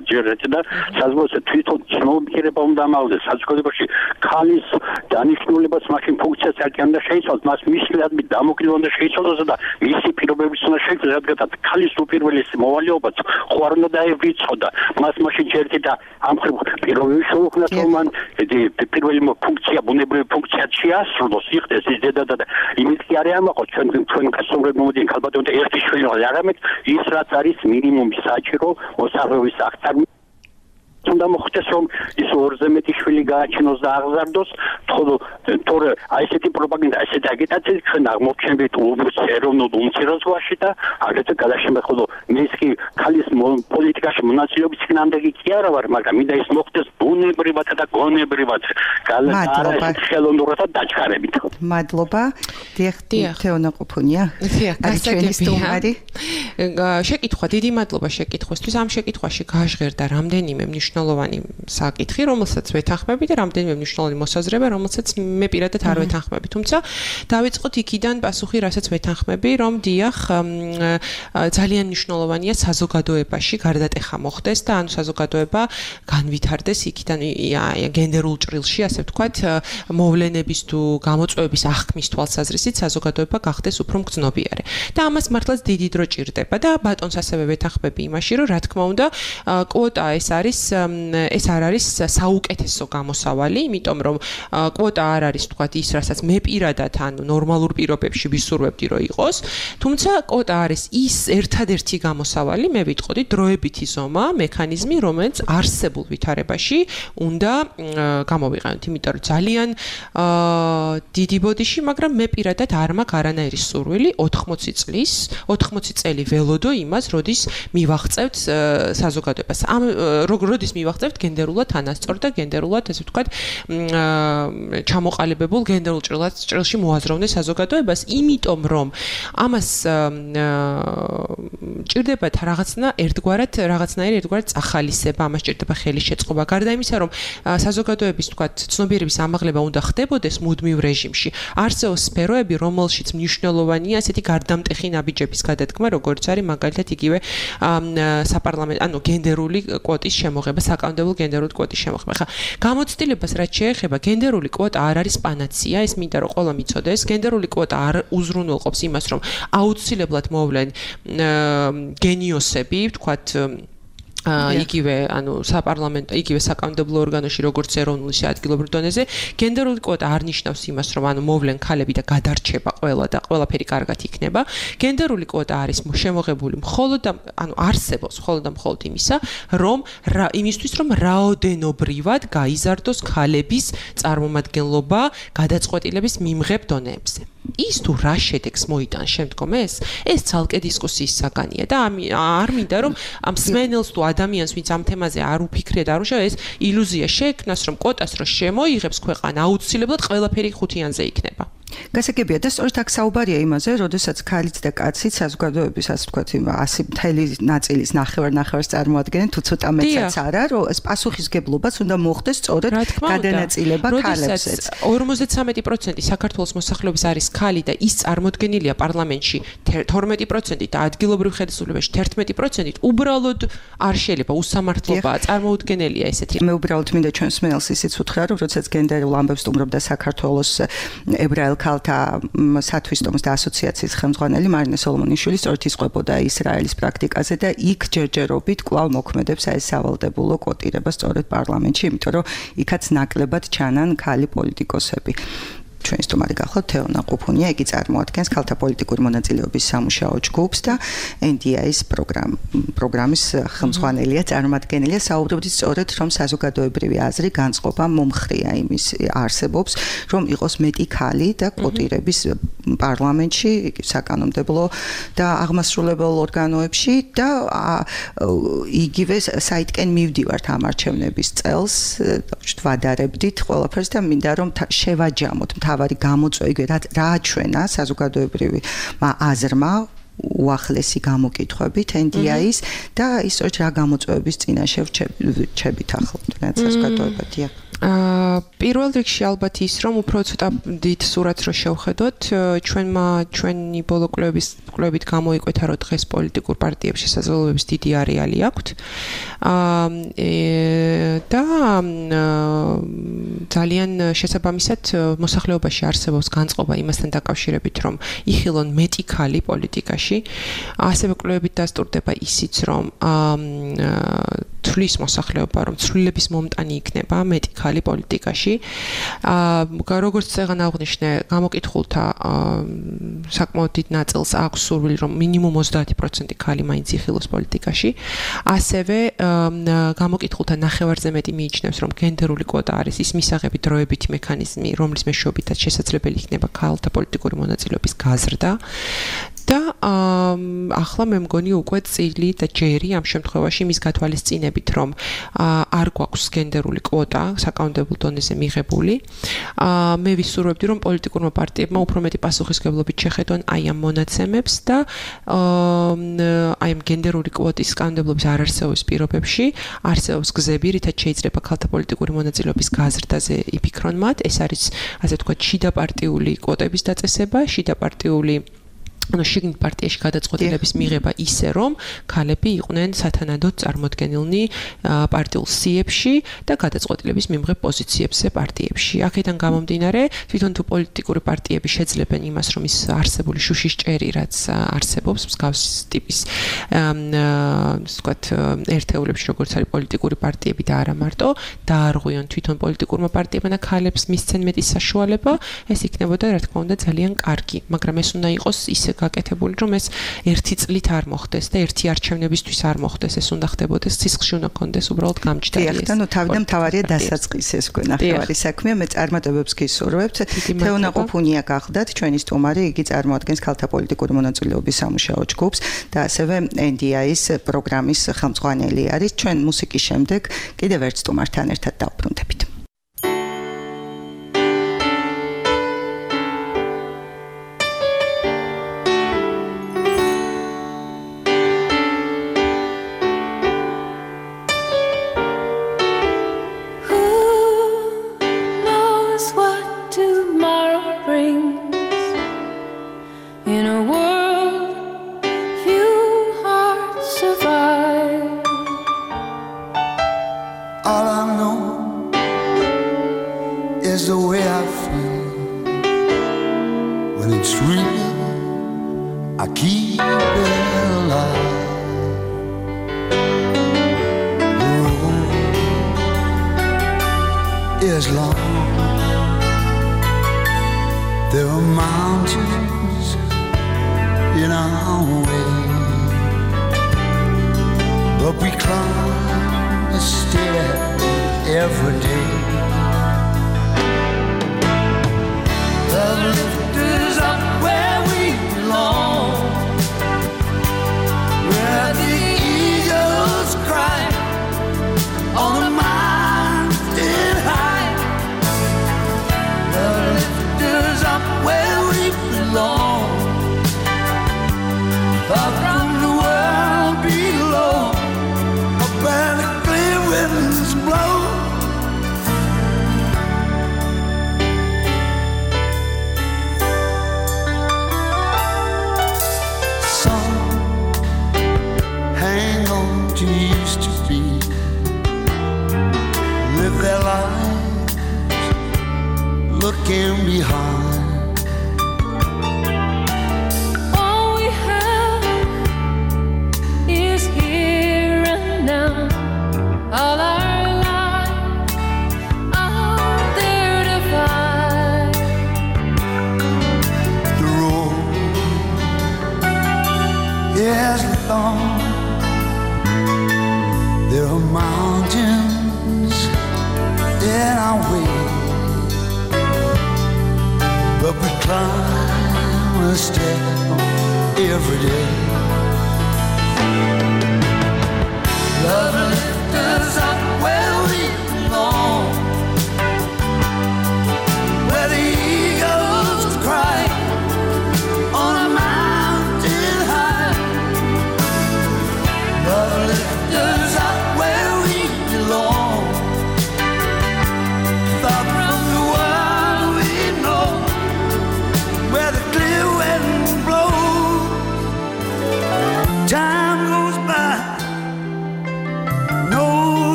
და საზოგადოებრივ თვითონ ცნობიერება უნდა ამაღლდეს საზოგადოებაში ქალის დანიშნულებას მაშინ ფუნქციას აკიანდა შეიცვალოს მას მისლადმი დამოკიდებული უნდა შეიცვალოს და მისი პირობებიც უნდა შეიცვალოს რადგან ქალის უპირველესი მოვალეობაც ხო არ უნდა დაევრიცხოდა მას მაშინ ჩერდი და ამ პირობები შეუქმნათ რომ მან პირველი ფუნქცია ბუნებრივი ფუნქცია შეასრულოს იხდეს ის დედა და იმით კი არ ამაყო ჩვენ გასაუბრებ მომდიან ქალბატონთა ერთი შვილი არამედ ის რაც არის მინიმუმი საჭირო მოსახლეობის აღწარმა უნდა მოხდეს რომ ის ორზე მეტი შვილი გააჩინოს და აღზარდოს თორე აი ესეთი პროპაგანდა ესეთი აგიტაცია ჩვენ აღმოჩნდით ეროვნულ უმცირესობაში და აგრეთვე გადაშემეხულო მის კი ქალის პოლიტიკაში მონაწილეობის წინანდელი კი არა ვარ მაგრამ მინდა ის მოხდეს ბუნებრივად და გონებრივად არა ხელოვნურად და დაჩქარებით მადლობა თეონა ყუფუნია გასაგებია შეკითხვა დიდი მადლობა შეკითხვისთვის ამ შეკითხვაში გაჟღერდა რამდენიმე მნიშვნელოვანი საკითხი რომელსაც ვეთანხმები და რამდენიმე მნიშვნელოვანი მოსაზრება რომელსაც მე პირადად არ ვეთანხმები თუმცა დავიწყოთ იქიდან პასუხი რასაც ვეთანხმები რომ დიახ ძალიან მნიშვნელოვანია საზოგადოებაში გარდატეხა მოხდეს და ანუ საზოგადოება განვითარდეს იქიდან გენდერულ ჭრილში ასე ვთქვათ მოვლენების თუ გამოწვევების აღქმის თვალსაზრისით საზოგადოება გახდეს უფრო მგრძნობიარე და ამას მართლაც დიდი დრო ჭირდება და ბატონს ასევე ვეთანხმები იმაში რომ რა თქმა უნდა კვოტა ეს არ არის საუკეთესო გამოსავალი, იმიტომ რომ კვოტა არ არის თქვათ ის, რასაც მე პირადად ანუ ნორმალურ პირობებში ვისურვებდი რომ იყოს, თუმცა კვოტა არის ის ერთადერთი გამოსავალი, მე ვიტყოდი დროებითი ზომა, მექანიზმი, რომელიც არსებულ ვითარებაში უნდა გამოვიყენოთ, იმიტომ რომ ძალიან დიდი ბოდიში, მაგრამ მე პირადად არ მაქვს არანაირი სურვილი 80 წელი ველოდო იმას, როდის მივაღწევთ საზოგადოებას. როდის მივაღწევთ გენდერულად თანასწორ და გენდერულად ესე ვთქვათ ჩამოყალიბებულ გენდერულ ჭრილში მოაზროვნე საზოგადოებას, იმიტომ რომ ამას ჭირდებათ რაღაცნაირი ერთგვარად წახალისება, ამას ჭირდება ხელის შეწყობა. გარდა იმისა, რომ საზოგადოების ვთქვათ ცნობიერების ამაღლება უნდა ხდებოდეს მუდმივ რეჟიმში, არსებობს სფეროები, რომელშიც მნიშვნელოვანია ესეთი გარდამტეხი ნაბიჯების გადადგმა, როგორც არის მაგალითად იგივე საპარლამენტო, ანუ გენდერული კვოტის შემოღება, საკანონმდებლო გენდერული კვოტის შემოღება. ხა გამოცდილებას რაც შეეხება, გენდერული კვოტა არ არის პანაცია, ეს მინდა რომ ყველა მიცოდეს. გენდერული კვოტა არ უზრუნველყოფს იმას, რომ აუცილებლად მოვლენ გენიოსები, ვთქვათ იგივე ანუ საპარლამენტო იგივე საკანონმდებლო ორგანოში როგორც ეროვნულ ისე ადგილობრივ დონეზე გენდერული კვოტა არ ნიშნავს იმას რომ ანუ მოვლენ ქალები და გადარჩება ყველა და ყველაფერი კარგად იქნება გენდერული კვოტა არის შემოღებული მხოლოდ და ანუ არსებობს მხოლოდ და მხოლოდ იმისა რომ იმისთვის რომ რაოდენობრივად გაიზარდოს ქალების წარმომადგენლობა გადაწყვეტილების მიმღებ დონეებზე ის თუ რა შედეგს მოიტანს შემდგომ ეს ცალკე დისკუსიის საგანია და არ მინდა რომ ამ სმენელს თუ ადამიანს ვინც ამ თემაზე არ უფიქრია და არ უშავ ეს ილუზია შეექმნას რომ კვოტას რო შემოიღებს ქვეყანა აუცილებლად ყველაფერი ხუთიანზე იქნება გასაგებია და სწორედ აქ საუბარია იმაზე, როდესაც ქალიც და კაციც საზოგადოების ასე ვთქვათ, 100 მთელი ნაწილის ნახევარს წარმოადგენენ, თუ ცოტა მეტსაც არა, რომ ეს პასუხისგებლობაც უნდა მოხდეს სწორედ გადანაწილება ქალებსაც. 53% საქართველოს მოსახლეობის არის ქალი და ის წარმოდგენილია პარლამენტში 12% და ადგილობრივ ხელისუფლებაში 11%, უბრალოდ არ შეიძლება უსამართლობაა წარმოუდგენელია ესეთი. მე უბრალოდ მინდა ჩვენს მეელს ისიც უთხრა, რომ როდესაც გენდერულ ამბებს სტუმრობდა საქართველოს ებრაელ ქალთა სათვისტომოს და ასოციაციის ხელმძღვანელი მარინე სოლომონიშვილი სწორედ ისყვებოდა ისრაელის პრაქტიკაზე და იქ ჯერჯერობით კვლავ მოქმედებს ეს სავალდებულო კვოტირება სწორედ პარლამენტში, იმიტომ რომ იქაც ნაკლებად ჩანან ქალი პოლიტიკოსები. ჩვენი სტუმარი გახლავთ თეონა ყუფუნია, იგი წარმოადგენს ქალთა პოლიტიკური მონაწილეობის სამუშაო ჯგუფს და NDI-ის პროგრამის ხელმძღვანელია, წარმომადგენელია. საუბრობთ სწორედ რომ საზოგადოებრივი აზრი განწყობა მომხრია იმის არსებობს, რომ იყოს მეტი ქალი და კვოტირების პარლამენტში, საკანონმდებლო და აღმასრულებელ ორგანოებში და იგივე საიტკენ მივდივართ ამ არჩევნების წელს, ვადარებდით ყველაფერს და მინდა რომ შევაჯამოთ თავარი გამოწვევა რა აჩვენა საზოგადოებრივი აზრმა უახლესი გამოკითხვებით NDI-ის და ისწორედ რა გამოწვევების წინაშე რჩებით ახლა საზოგადოებადია. პირველ რიგში ალბათ ის რომ უფრო ცოტა დიდ სურათს რო შევხედოთ ჩვენი ბოლო კვლევებით გამოიკვეთა რომ დღეს პოლიტიკურ პარტიებს შესაძლებლობების დიდი არეალი აქვთ და ძალიან შესაბამისად მოსახლეობაში არსებობს განწყობა იმასთან დაკავშირებით რომ იხილონ მეტი ქალი პოლიტიკაში ასევე კვლევებით დასტურდება ისიც რომ თulis მოსახლეობა რომ ცვლილების მომტანი იქნება მეტი ქალი პოლიტიკაში როგორც წეგან აღნიშნე გამოკითხულთა საკმაოდ დიდ ნაწილს აქვს სურვილი რომ მინიმუმ 30% ქალი მაინც იხილოს პოლიტიკაში ასევე გამოკითხულთა ნახევარზე მეტი მიიჩნევს რომ გენდერული კვოტა არის ის მისაღები დროებითი მექანიზმი რომლის მეშვეობითაც შესაძლებელი იქნება ქალთა პოლიტიკური მონაწილეობის გაზრდა და ახლა მე მგონი უკვე წილი და ჯერი ამ შემთხვევაში მის გათვალისწინებით რომ არ გვაქვს გენდერული კვოტა საკანონმდებლო დონეზე მიღებული მე ვისურვებდი რომ პოლიტიკურმა პარტიებმა უფრო მეტი პასუხისმგებლობით შეხედონ აი ამ მონაცემებს და აი ამ გენდერული კვოტის კანონმდებლობის არარსებობის პირობებში არსებობს გზები რითაც შეიძლება ქალთა პოლიტიკური მონაწილეობის გაზრდაზე იფიქრონ მათ ეს არის ასე ვთქვათ შიდა პარტიული კვოტების დაწესება შიდა პარტიული შიგნით პარტიაში გადაწყვეტილების მიღება ისე რომ ქალები იყვნენ სათანადოდ წარმოდგენილნი პარტიულ სიებში და გადაწყვეტილების მიმღებ პოზიციებზე პარტიებში. აქედან გამომდინარე, თვითონ თუ პოლიტიკური პარტიები შეძლებენ იმას, რომ ის არსებული შუშის ჭერი, რაც არსებობს მსგავს ტიპის ვთქვათ ერთეულებში, როგორც არის პოლიტიკური პარტიები და არა მარტო, დაარღვიონ თვითონ პოლიტიკურმა პარტიებმა და ქალებს მისცენ მეტი საშუალება, ეს იქნებოდა რა თქმა უნდა ძალიან კარგი, მაგრამ ეს უნდა იყოს ისე გაკეთებული რომ ეს ერთი წლით არ მოხდეს და ერთი არჩევნებისთვის არ მოხდეს ეს უნდა ხდებოდეს სისხლში უნდა კონდეს უბრალოდ გამჭდარი ეს. და ნუ თავიდან თავარია დასაწყისი ეს გვენახევარი საქმეა მე წარმატებებს გისურვებთ. თეონა ყოფუნია გახდათ ჩვენი სტუმარი იგი წარმოადგენს ქალთა პოლიტიკური მონაწილეობის სამუშაო ჯგუფს და ასევე NDI-ის პროგრამის ხელმძღვანელი არის. ჩვენ მუსიკის შემდეგ კიდევ ერთ სტუმართან ერთად დავბრუნდებით.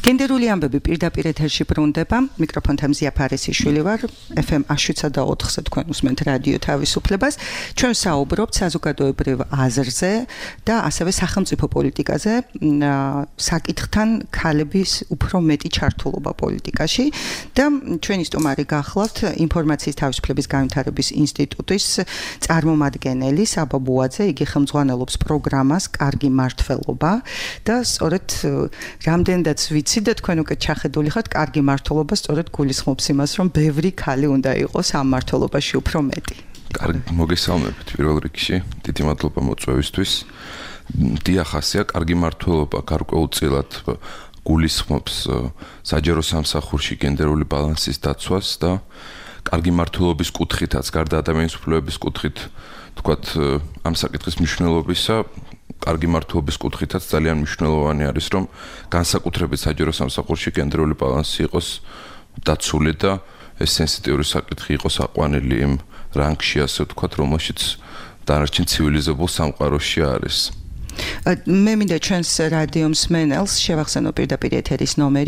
გენდერული ამბები პირდაპირ ეთერში ბრუნდება. მიკროფონთან მზია ფარესიშვილი ვარ. FM 107.4-ზე თქვენ უსმენთ რადიო თავისუფლებას. ჩვენ საუბრობთ საზოგადოებრივ აზრზე და ასევე სახელმწიფო პოლიტიკაზე, საკითხთან ქალების უფრო მეტი ჩართულობა პოლიტიკაში და ჩვენი სტუმარი გახლავთ ინფორმაციის თავისუფლების განვითარების ინსტიტუტის წარმომადგენელი საბა ბუაძე. იგი ხელმძღვანელობს პროგრამას კარგი მართლობა და სწორედ რამდენადაც ვიცი და თქვენ უკვე ჩახედული ხართ, კარგი მართლობა სწორედ გულისხმობს იმას, რომ ბევრი ქალი უნდა იყოს ამ მართლობაში უფრო მეტი. კარგი, მოგესალმებით პირველ რიგში. დიდი მადლობა მოწვევისთვის. დიახ, ასეა, კარგი მართლობა გარკვეულწილად გულისხმობს საჯარო სამსახურში გენდერული ბალანსის დაცვას და კარგი მართლობის კუთხითაც, გარდა ადამიანის უფლებების კუთხით, თქვათ, ამ საკითხის მნიშვნელობისა კარგი მართლობის კუთხითაც ძალიან მნიშვნელოვანი არის, რომ განსაკუთრებით საჯარო სამსახურში გენდერული ბალანსი იყოს დაცული და ეს სენსიტიური საკითხი იყოს აყვანილი იმ რანგში, ასე ვთქვათ, რომელშიც დანარჩენ ცივილიზებულ სამყაროში არის. მე მინდა ჩვენს რადიო მსმენელს შევახსენო პირდაპირ ეთერის ნომერი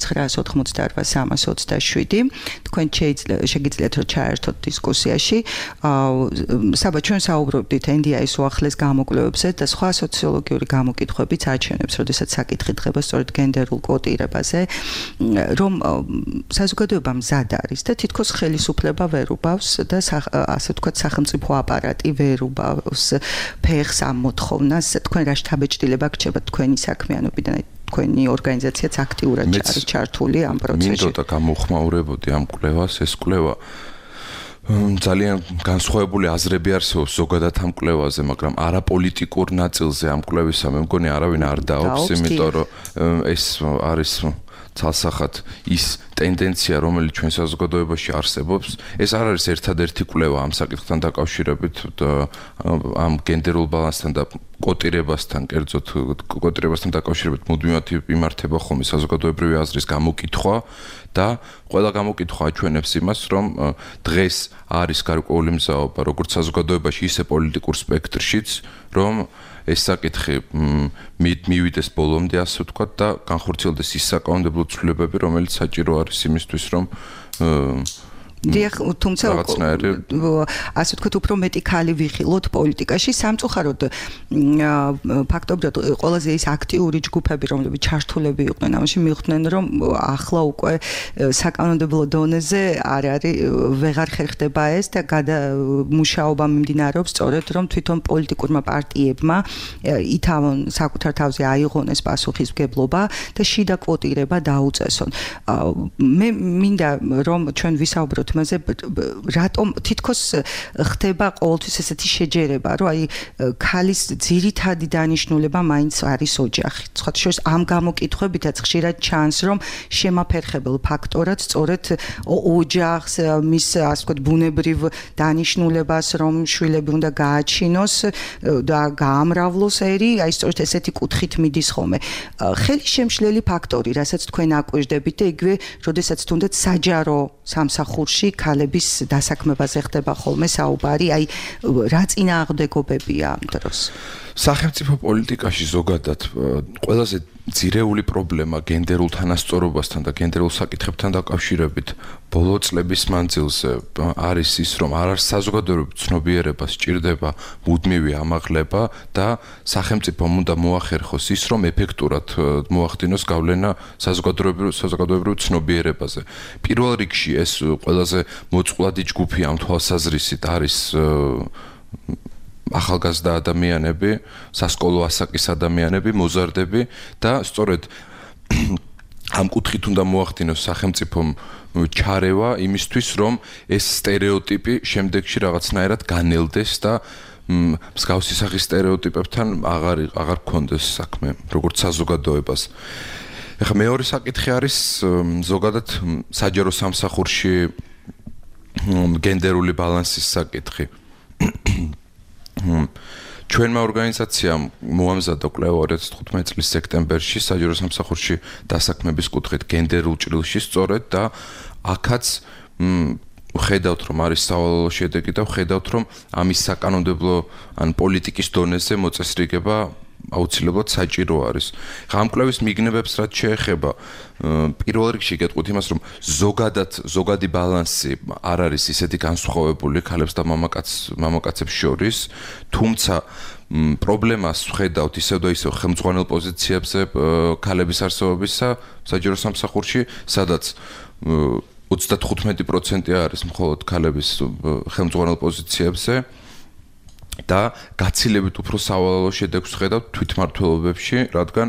2988327. თქვენ შეგიძლიათ რომ ჩაერთოთ დისკუსიაში. საბა ჩვენ საუბრობდით NDI-ის უახლეს გამოკვლევებზე და სხვა სოციოლოგიური გამოკითხვებიც აჩვენებს, როდესაც საკითხი დღება სწორედ გენდერულ კვოტირებაზე, რომ საზოგადოება მზად არის და თითქოს ხელისუფლება ვერ უბავს და ასე ვთქვათ სახელმწიფო აპარატი ვერ უბავს ფეხს ამ მოთხოვნას. თქვენ რა შთაბეჭდილება გრჩება თქვენი საქმიანობიდან, თქვენი ორგანიზაციაც აქტიურად არის ჩართული ამ პროცესში. მინდოდა გამოხმაურებოდი ამ კვლევას, ეს კვლევა ძალიან განსხვავებული აზრები არსებობს ზოგადად ამ კვლევაზე, მაგრამ არაპოლიტიკურ ნაწილზე ამ კვლევისა მე მგონი არავინ არ დაობს, იმიტომ რომ ეს არის ცალსახად ის ტენდენცია, რომელიც ჩვენ საზოგადოებაში არსებობს. ეს არ არის ერთადერთი კვლევა ამ საკითხთან დაკავშირებით და ამ გენდერულ ბალანსთან და კვოტირებასთან, კერძოდ კვოტირებასთან დაკავშირებით მუდმივად იმართება ხოლმე საზოგადოებრივი აზრის გამოკითხვა და ყველა გამოკითხვა აჩვენებს იმას, რომ დღეს არის გარკვეული მზაობა როგორც საზოგადოებაში, ისე პოლიტიკურ სპექტრშიც, რომ ეს საკითხი მივიდეს ბოლომდე, ასე ვთქვათ, და განხორციელდეს ის საკანონმდებლო ცვლილებები, რომელიც საჭირო არის იმისთვის, რომ დიახ, თუმცა ასე ვთქვათ, უფრო მეტი ქალი ვიხილოთ პოლიტიკაში. სამწუხაროდ ფაქტობრივად ყველაზე ის აქტიური ჯგუფები, რომლებიც ჩართულები იყვნენ ამაში, მიხვდნენ, რომ ახლა უკვე საკანონმდებლო დონეზე ვეღარ ხერხდება ეს და მუშაობა მიმდინარეობს სწორედ, რომ თვითონ პოლიტიკურმა პარტიებმა ითავონ საკუთარ თავზე აიღონეს პასუხისმგებლობა და შიდა კვოტირება დაუწესონ. მე მინდა რომ ჩვენ ვისაუბროთ იმაზე, რატომ თითქოს ხდება ყოველთვის ესეთი შეჯერება, რომ აი ქალის ძირითადი დანიშნულება მაინც არის ოჯახი. სხვათა შორის ამ გამოკითხვებითაც ხშირად ჩანს, რომ შემაფერხებელ ფაქტორად სწორედ ოჯახს, მის ასე ვთქვათ ბუნებრივ დანიშნულებას, რომ შვილები უნდა გააჩინოს და გაამრავლოს ერი, აი სწორედ ესეთი კუთხით მიდის ხოლმე. ხელისშემშლელი ფაქტორი, რასაც თქვენ აკვირდებით და იგივე, როდესაც თუნდაც საჯარო სამსახურში ქალების დასაქმებაზე ხდება ხოლმე საუბარი, აი რა წინააღმდეგობებია ამ დროს? სახელმწიფო პოლიტიკაში ზოგადად ყველაზე ძირეული პრობლემა გენდერულ თანასწორობასთან და გენდერულ საკითხებთან დაკავშირებით ბოლო წლების მანძილზე არის ის, რომ არ არის საზოგადოებრივ ცნობიერებას სჭირდება მუდმივი ამაღლება და სახელმწიფომ უნდა მოახერხოს ის, რომ ეფექტურად მოახდინოს გავლენა საზოგადოებრივ ცნობიერებაზე. პირველ რიგში ეს ყველაზე მოწყვლადი ჯგუფი ამ თვალსაზრისით არის ახალგაზრდა ადამიანები, სასკოლო ასაკის ადამიანები, მოზარდები და სწორედ ამ კუთხით უნდა მოახდინოს სახელმწიფომ ჩარევა იმისთვის, რომ ეს სტერეოტიპი შემდეგში რაღაცნაირად განელდეს და მსგავსი სახის სტერეოტიპებთან აღარ გქონდეს საქმე, როგორც საზოგადოებას. ეხლა მეორე საკითხი არის ზოგადად საჯარო სამსახურში გენდერული ბალანსის საკითხი. ჩვენმა ორგანიზაციამ მოამზადა კვლევა 2015 წლის სექტემბერში საჯარო სამსახურში დასაქმების კუთხით გენდერულ ჭრილში სწორედ და აქაც ხედავთ რომ არის სავალალო შედეგი და ხედავთ რომ ამის საკანონმდებლო ან პოლიტიკის დონეზე მოწესრიგება აუცილებლად საჭირო არის. ხა ამ კვლევის მიგნებებს რაც შეეხება, პირველ რიგში გეტყვით იმას, რომ ზოგადი ბალანსი არ არის ისეთი განსხვავებული ქალებს და მამაკაცებს შორის, თუმცა პრობლემას ვხედავთ ისევ და ისევ ხელმძღვანელ პოზიციებზე ქალების არსებობისა საჯარო სამსახურში, სადაც 35% არის მხოლოდ ქალების ხელმძღვანელ პოზიციებზე და გაცილებით უფრო სავალალო შედეგს ვხედავთ თვითმმართველობებში, რადგან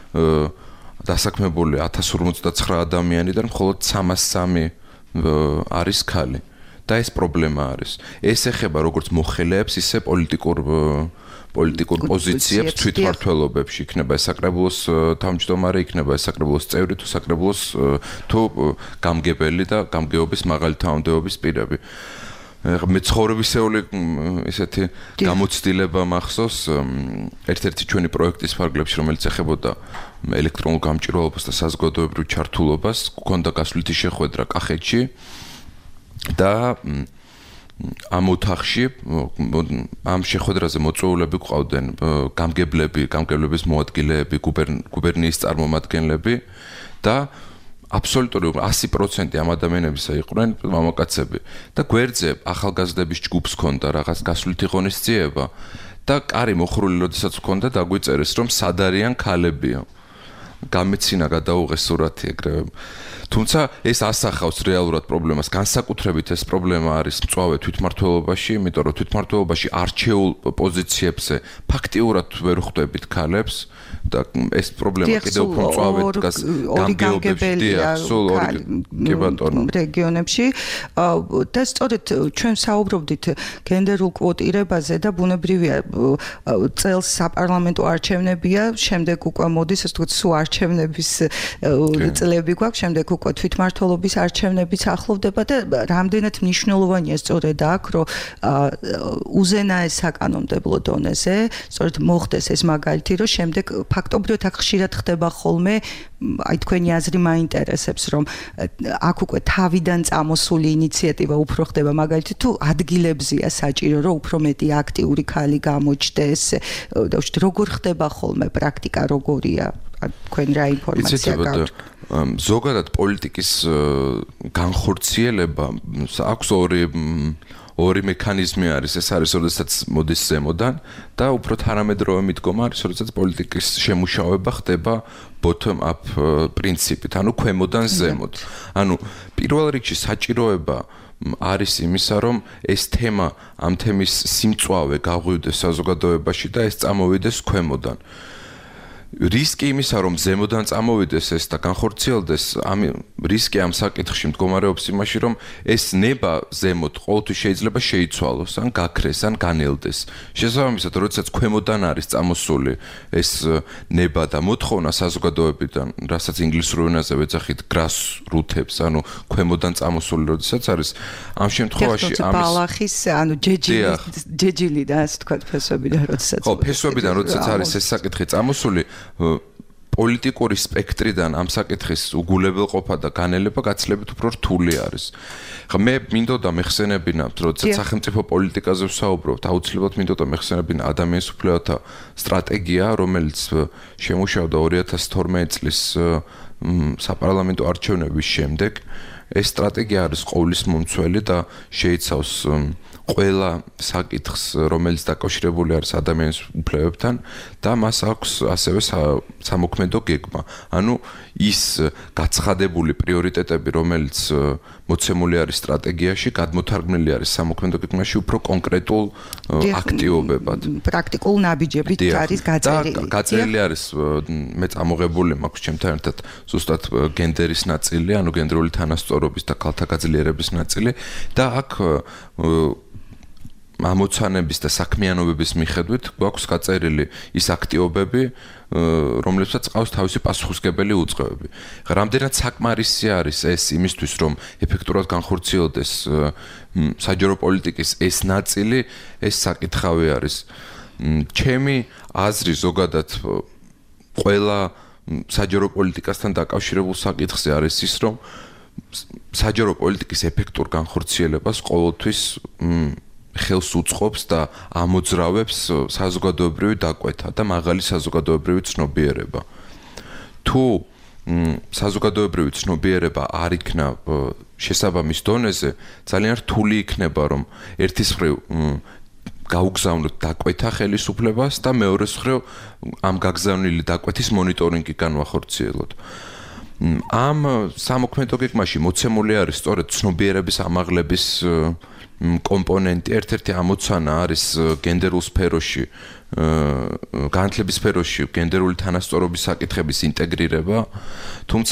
დასაქმებული 1059 ადამიანიდან მხოლოდ 303 არის ქალი. და ეს პრობლემა არის. ეს ეხება როგორც მოხელეებს, ისე პოლიტიკურ პოზიციებს თვითმმართველობებში, იქნება საკრებულოს თავმჯდომარე, იქნება საკრებულოს წევრი თუ საკრებულოს თუ გამგებელი და გამგეობის მაღალი თანამდებობის პირები. მე ცხოვრებისეული ესეთი გამოცდილება მახსოვს ერთ-ერთი ჩვენი პროექტის ფარგლებში, რომელიც ეხებოდა ელექტრონულ გამჭირვალობას და საზოგადოებრივ ჩართულობას, გქონდა გასვლითი შეხვედრა კახეთში და ამ ოთახში ამ შეხვედრაზე მოწვეულები გვყავდნენ გამგებლების მოადგილეები, გუბერნიის წარმომადგენლები და აბსოლუტური 100% ამ ადამიანებისა იყვნენ მამაკაცები და გვერდზე ახალგაზრდების ჯგუფს ჰქონდა რაღაც გასვლითი ღონისძიება და კარი მოხრული როდესაც ჰქონდა დაგვიწერეს რომ სად არიან ქალებია. გამეცინა გადაუღეს სურათი ეგრევე. თუმცა ეს ასახავს რეალურად პრობლემას. განსაკუთრებით ეს პრობლემა არის მწვავე თვითმმართველობაში, იმიტომ რომ თვითმმართველობაში არჩეულ პოზიციებზე ფაქტიურად ვერ ხვდებით ქალებს და ეს პრობლემა კიდევ უფრო მწვავედ დგას გამგეობებში, სულ რეგიონებში და სწორედ ჩვენ საუბრობდით გენდერულ კვოტირებაზე და ბუნებრივია წელს საპარლამენტო არჩევნებია, შემდეგ უკვე მოდის ასე ვთქვათ სულ არჩევნების წლები გვაქვს, შემდეგ უკვე თვითმმართველობის არჩევნებიც ახლოვდება და რამდენად მნიშვნელოვანია სწორედ აქ, რომ უზენაეს საკანონმდებლო დონეზე სწორედ მოხდეს ეს მაგალითი, რომ შემდეგ ფაქტობრივად აქ ხშირად ხდება ხოლმე, აი თქვენი აზრი მაინტერესებს, რომ აქ უკვე თავიდან წამოსული ინიციატივა უფრო ხდება, მაგალითად თუ ადგილებზია საჭირო, რომ უფრო მეტი აქტიური ქალი გამოჩნდეს, როგორ ხდება ხოლმე პრაქტიკა, როგორია? თქვენ რა ინფორმაცია გაქვთ? ზოგადად პოლიტიკის განხორციელება აქვს ორი მექანიზმი არის. ეს არის, როდესაც მოდის ზემოდან და უფრო თანამედროვე მიდგომა არის, როდესაც პოლიტიკის შემუშავება ხდება bottom up პრინციპით, ანუ ქვემოდან ზემოთ. ანუ პირველ რიგში საჭიროება არის იმისა, რომ ეს თემა, ამ თემის სიმწვავე გაღვივდეს საზოგადოებაში და ეს წამოვიდეს ქვემოდან. რისკი იმისა, რომ ზემოდან წამოვიდეს ეს და განხორციელდეს, რისკი ამ საკითხში მდგომარეობს იმაში, რომ ეს ნება ზემოთ ყოველთვის შეიძლება შეიცვალოს, ან გაქრეს, ან განელდეს. შესაბამისად, როდესაც ქვემოდან არის წამოსული ეს ნება და მოთხოვნა საზოგადოებიდან, რასაც ინგლისურ ენაზე ვეძახით grassroots, ანუ ქვემოდან წამოსული, როდესაც არის, ამ შემთხვევაში ბალახის, ანუ ჯეჯილიდან, ასე ვთქვათ, ფესვებიდან, როდესაც ხო, ფესვებიდან, როდესაც არის ეს საკითხი წამოსული, პოლიტიკური სპექტრიდან ამ საკითხის უგულებელყოფა და განელება გაცილებით უფრო რთული არის. მე მინდოდა მეხსენებინა, როდესაც სახელმწიფო პოლიტიკაზე ვსაუბრობთ, აუცილებლად მინდოდა მეხსენებინა ადამიანის უფლებათა სტრატეგია, რომელიც შემუშავდა 2012 წლის საპარლამენტო არჩევნების შემდეგ. ეს სტრატეგია არის ყოვლის მომცველი და შეიცავს ყველა საკითხს, რომელიც დაკავშირებული არის ადამიანის უფლებებთან და მას აქვს ასევე სამოქმედო გეგმა. ანუ ის გაცხადებული პრიორიტეტები, რომელიც მოცემული არის სტრატეგიაში, გადმოთარგმნილი არის სამოქმედო გეგმაში უფრო კონკრეტულ აქტივობებად. პრაქტიკულ ნაბიჯებით არის გაწერილი. გაწერილი არის, მე წამოღებული მაქვს ჩემთან ერთად ზუსტად გენდერის ნაწილი, ანუ გენდერული თანასწორობის და ქალთა გაძლიერების ნაწილი და აქ ამოცანების და საქმიანობების მიხედვით გვაქვს გაწერილი ის აქტივობები, რომლებსაც ყავს თავისი პასუხისმგებელი უწყებები. რამდენად საკმარისი არის ეს იმისთვის, რომ ეფექტურად განხორციელდეს საჯარო პოლიტიკის ეს ნაწილი, ეს საკითხავი არის. ჩემი აზრი ზოგადად ყველა საჯარო პოლიტიკასთან დაკავშირებულ საკითხზე არის ის, რომ საჯარო პოლიტიკის ეფექტურ განხორციელებას ყოველთვის ხელს უწყობს და ამოძრავებს საზოგადოებრივი დაკვეთა და მაღალი საზოგადოებრივი ცნობიერება. თუ საზოგადოებრივი ცნობიერება არ იქნა შესაბამის დონეზე, ძალიან რთული იქნება, რომ ერთის მხრივ გაუგზავნოთ დაკვეთა ხელისუფლებას და მეორეს მხრივ ამ გაგზავნილი დაკვეთის მონიტორინგი განვახორციელოთ. ამ სამოქმედო გეგმაში მოცემული არის სწორედ ცნობიერების ამაღლების კომპონენტი, ერთ-ერთი ამოცანა არის გენდერულ სფეროში, განათლების სფეროში გენდერული თანასწორობის საკითხების ინტეგრირება, თუმცა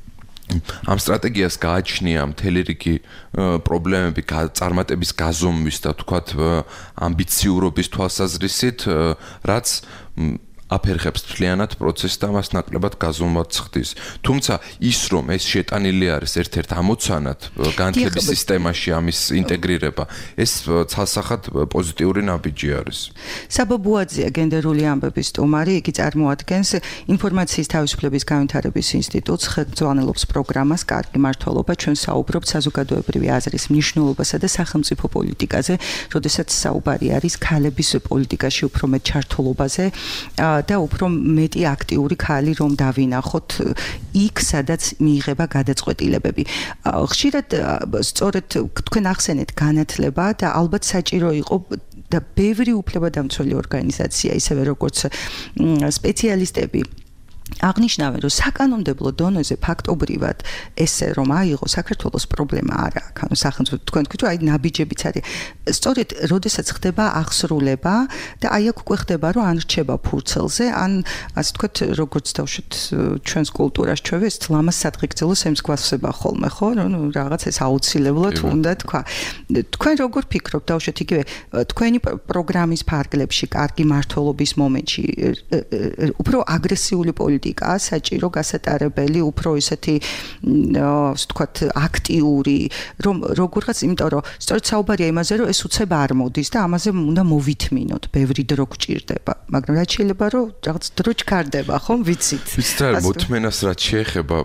ამ სტრატეგიას გააჩნია მთელი რიგი პრობლემები წარმატების გაზომვის და თქვათ ამბიციურობის თვალსაზრისით, რაც აფერხებს მთლიანად პროცესს და მას ნაკლებად გაზომვად ხდის. თუმცა ის რომ ეს შეტანილი არის ერთ-ერთ ამოცანად განათლების სისტემაში ამის ინტეგრირება, ეს ცალსახად პოზიტიური ნაბიჯი არის. საბო ბუაძია გენდერული ამბების სტუმარი, იგი წარმოადგენს ინფორმაციის თავისუფლების განვითარების ინსტიტუტს, ხელმძღვანელობს პროგრამას კარგი მმართველობა, ჩვენ საუბრობთ საზოგადოებრივი აზრის მნიშვნელობასა და სახელმწიფო პოლიტიკაზე, როდესაც საუბარი არის ქალების პოლიტიკაში უფრო მეტ ჩართულობაზე. და უფრო მეტი აქტიური ქალი რომ დავინახოთ იქ სადაც მიიღება გადაწყვეტილებები. ხშირად სწორედ თქვენ ახსენეთ განათლება და ალბათ საჭირო იყო და ბევრი უფლებადამცველი ორგანიზაცია ისევე როგორც სპეციალისტები აღნიშნავენ, რომ საკანონმდებლო დონეზე ფაქტობრივად ესე რომ აიღო საქართველოს პრობლემა არ აქვს. ანუ სახელმწიფო თქვენ თქვით, რომ აი ნაბიჯებიც არის. სწორედ როდესაც ხდება აღსრულება და აი აქ უკვე ხდება, რომ ან რჩება ფურცელზე, ან ასე თქვით, როგორც დავშვით ჩვენს კულტურას ჩვევი ეს ლამას სადღეგრძელოს ემსგავსება ხოლმე, ხო? ნუ რაღაც ეს აუცილებლად უნდა თქვა. თქვენ როგორ ფიქრობთ, დავშვით იგივე თქვენი პროგრამის ფარგლებში, კარგი მმართველობის მომენტში უფრო აგრესიული პოლიტიკა საჭირო გასატარებელი, უფრო ისეთი ვთქვათ აქტიური, რომ როგორღაც, იმიტომ რომ სწორედ საუბარია იმაზე, რომ ეს უცებ არ მოდის და ამაზე უნდა მოვითმინოთ, ბევრი დრო გჭირდება, მაგრამ რაც შეიძლება რომ რაღაც დრო ჩქარდება, ხომ ვიცით? ვიცით რა, მოთმენას რაც შეეხება,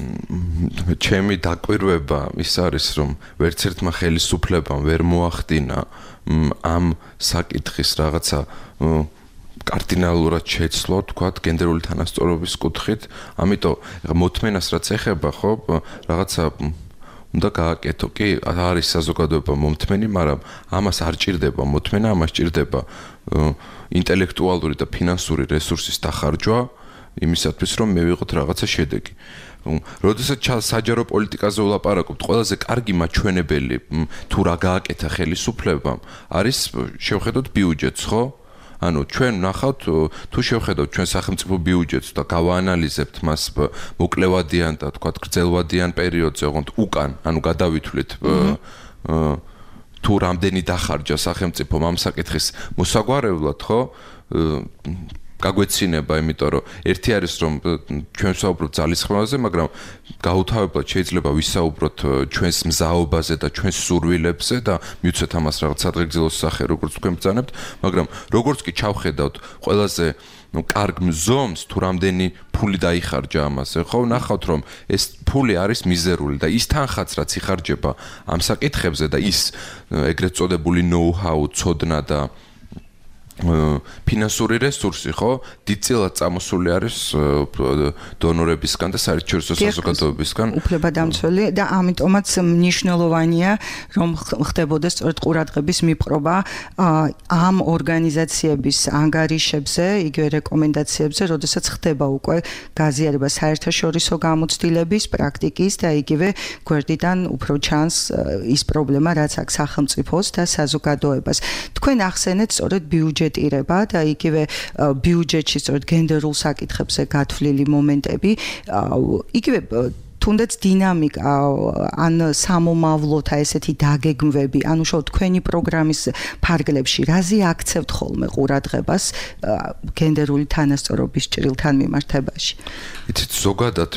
ჩემი დაკვირვება ის არის, რომ ვერც ერთმა ხელისუფლებამ ვერ მოახდინა ამ საკითხის რაღაცა კარდინალურად შეცვლო, თქვათ, გენდერული თანასწორობის კუთხით. ამიტომ მოთმენას რაც ეხება, ხო, რაღაცა უნდა გააკეთო. კი, არის საზოგადოება მომთმენი, მაგრამ ამას არ ჭირდება მოთმენა, ამას ჭირდება ინტელექტუალური და ფინანსური რესურსის დახარჯვა იმისათვის, რომ მივიღოთ რაღაცა შედეგი. როდესაც საჯარო პოლიტიკაზე ვლაპარაკობთ, ყველაზე კარგი მაჩვენებელი თუ რა გააკეთა ხელისუფლებამ არის შევხედოთ ბიუჯეტს, ხო? ანუ ჩვენ ნახავთ თუ შევხედავთ ჩვენ სახელმწიფო ბიუჯეტს და გავაანალიზებთ მას მოკლევადიან და თქვათ გრძელვადიან პერიოდზე, ოღონდ უკან, ანუ გადავითვლით თუ რამდენი დახარჯა სახელმწიფომ ამ საკითხის მოსაგვარებლად, ხო? გაგვეცინება, იმიტომ რომ ერთი არის რომ ჩვენ ვსაუბრობთ ძალისხმევაზე, მაგრამ გაუთავებლად შეიძლება ვისაუბროთ ჩვენს მზაობაზე და ჩვენს სურვილებზე და მივცეთ ამას რაღაც სადღეგრძელოს სახე, როგორც თქვენ ბრძანებთ, მაგრამ როგორც კი ჩავხედავთ ყველაზე კარგ მზომს თუ რამდენი ფული დაიხარჯა ამაზე, ხო, ნახავთ რომ ეს ფული არის მიზერული და ის თანხაც რაც იხარჯება ამ საკითხებზე და ის ეგრეთ წოდებული know-how, ცოდნა და ფინანსური რესურსი, ხო, დიდწილად წამოსული არის დონორებისგან და საერთაშორისო საზოგადოებისგან. უფლებადამცველი და ამიტომაც მნიშვნელოვანია, რომ ხდებოდეს სწორედ ყურადღების მიპყრობა ამ ორგანიზაციების ანგარიშებზე, იგივე რეკომენდაციებზე, როდესაც ხდება უკვე გაზიარება საერთაშორისო გამოცდილების, პრაქტიკის და იგივე გვერდიდან უფრო ჩანს ის პრობლემა, რაც აქვს სახელმწიფოს და საზოგადოებას. თქვენ ახსენეთ სწორედ ბიუჯეტირება და იგივე ბიუჯეტში სწორედ გენდერულ საკითხებზე გათვლილი მომენტები, იგივე თუნდაც დინამიკა ან სამომავლოთა ესეთი დაგეგმვები, ანუ შევ თქვენი პროგრამის ფარგლებში რაზე აქცევთ ხოლმე ყურადღებას გენდერული თანასწორობის ჭრილთან მიმართებაში? იცით, ზოგადად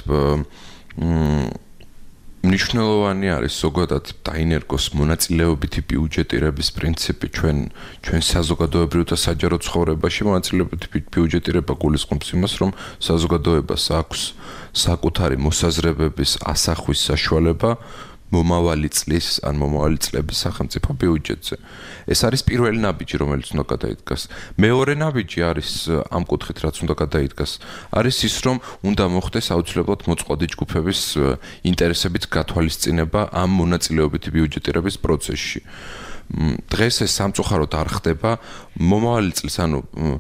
მნიშვნელოვანი არის ზოგადად დაინერგოს მონაწილეობითი ბიუჯეტირების პრინციპი ჩვენ საზოგადოებრივ და საჯარო ცხოვრებაში. მონაწილეობითი ბიუჯეტირება გულისხმობს იმას, რომ საზოგადოებას აქვს საკუთარი მოსაზრებების ასახვის საშუალება მომავალი წლის ან მომავალი წლების სახელმწიფო ბიუჯეტზე. ეს არის პირველი ნაბიჯი, რომელიც უნდა გადაიდგას. მეორე ნაბიჯი არის ამ კუთხით, რაც უნდა გადაიდგას, არის ის, რომ უნდა მოხდეს აუცილებლად მოწყვლადი ჯგუფების ინტერესებით გათვალისწინება ამ მონაწილეობითი ბიუჯეტირების პროცესში. დღეს ეს სამწუხაროდ არ ხდება. მომავალი წლის, ანუ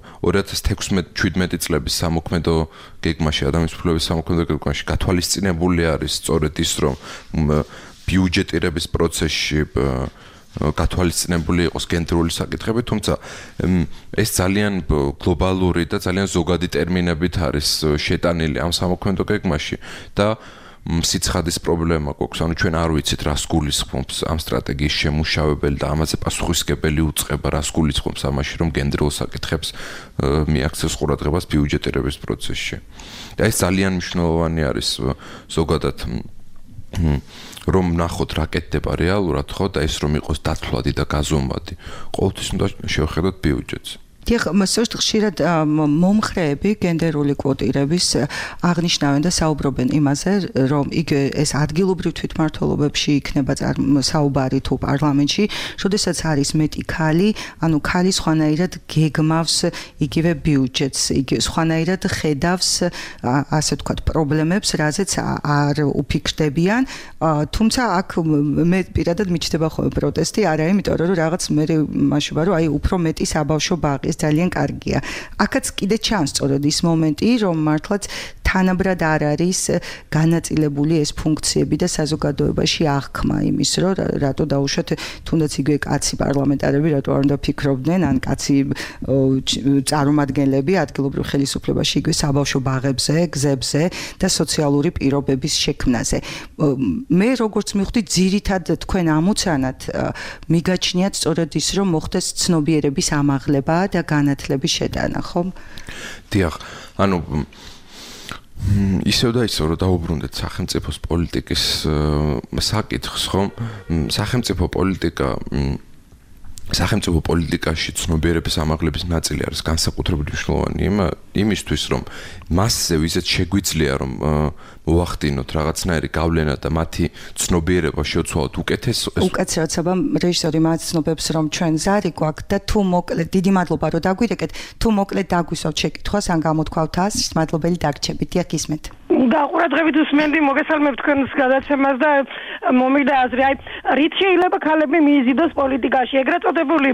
2016-17 წლების სამოქმედო გეგმაში, ადამიანის უფლებების სამოქმედო გეგმაში გათვალისწინებული არის სწორედ ის, რომ ბიუჯეტირების პროცესში გათვალისწინებული იყოს გენდერული საკითხები, თუმცა ეს ძალიან გლობალური და ძალიან ზოგადი ტერმინებით არის შეტანილი ამ სამოქმედო გეგმაში და სიცხადის პრობლემა გვაქვს, ანუ ჩვენ არ ვიცით რას გულისხმობს ამ სტრატეგიის შემუშავებელი და ამაზე პასუხისმგებელი უწყება რას გულისხმობს ამაში, რომ გენდერულ საკითხებს მიაქცევს ყურადღებას ბიუჯეტირების პროცესში. და ეს ძალიან მნიშვნელოვანი არის ზოგადად რომ ნახოთ რა კეთდება რეალურად, ხო, და ეს რომ იყოს დათვლადი და გაზომვადი. ყოველთვის უნდა შევხედოთ ბიუჯეტს. დიახ, მსოჯთ ხშირად მომხრეები გენდერული კვოტირების აღნიშნავენ და საუბრობენ იმაზე, რომ ეს ადგილობრივ თვითმმართველობებში იქნება საუბარი თუ პარლამენტში, როდესაც არის მეტი ქალი, ანუ ქალი სხვანაირად გეგმავს იგივე ბიუჯეტს, სხვანაირად ხედავს, ასე ვთქვათ, პრობლემებს, რაზეც არ უფიქრდებიან, თუმცა აქ მე პირადად მიჩნდება ხოლმე პროტესტი, არა იმიტომ რომ რაღაც მე მაშობა რომ აი უფრო მეტი საბავშვო ბაღი ძალიან კარგია. აქაც კიდე ჩანს სწორედ ის მომენტი, რომ მართლაც თანაბრად არ არის განაწილებული ეს ფუნქციები და საზოგადოებაში აღქმა იმის, რომ რატო დაუშვათ თუნდაც იგივე კაცი პარლამენტარები, რატო არ უნდა ფიქრობდნენ, ან კაცი წარმომადგენლები ადგილობრივ ხელისუფლებაში იგივე საბავშვო ბაღებზე, გზებზე და სოციალური პირობების შექმნაზე. მე როგორც მივხვდი, ძირითად თქვენ ამოცანად მიგაჩნიათ სწორედ ის, რომ მოხდეს ცნობიერების ამაღლება და განათლების შეტანა, ხო? დიახ, ანუ ისევ და ისევ რომ დაუბრუნდეთ სახელმწიფოს პოლიტიკის საკითხს, ხო? სახელმწიფო პოლიტიკაში ცნობიერების ამაღლების ნაწილი არის განსაკუთრებით მნიშვნელოვანი იმისთვის, რომ მასზე ვიზეთ შეგვიძლია რომ მოახდინოთ რაღაცნაირი გავლენა და მათი ცნობიერება შევცვალოთ უკეთესობა რეჟისორი მათ ცნობებს რომ ჩვენ ზარი გვაქვს და თუ მოკლედ დიდი მადლობა რომ დაგვირეკეთ, თუ მოკლედ დაგვისვათ შეკითხვას ან გამოთქვავთ ასს, მადლობელი დაგრჩებით. დიახ, ისმენთ. და ყურადღებით უსმენდი, მოგესალმებთ თქვენს გადაცემას და მომიგდა აზრი, აი რით შეიძლება ქალები მიიზიდოს პოლიტიკაში, ეგრეთ წოდებული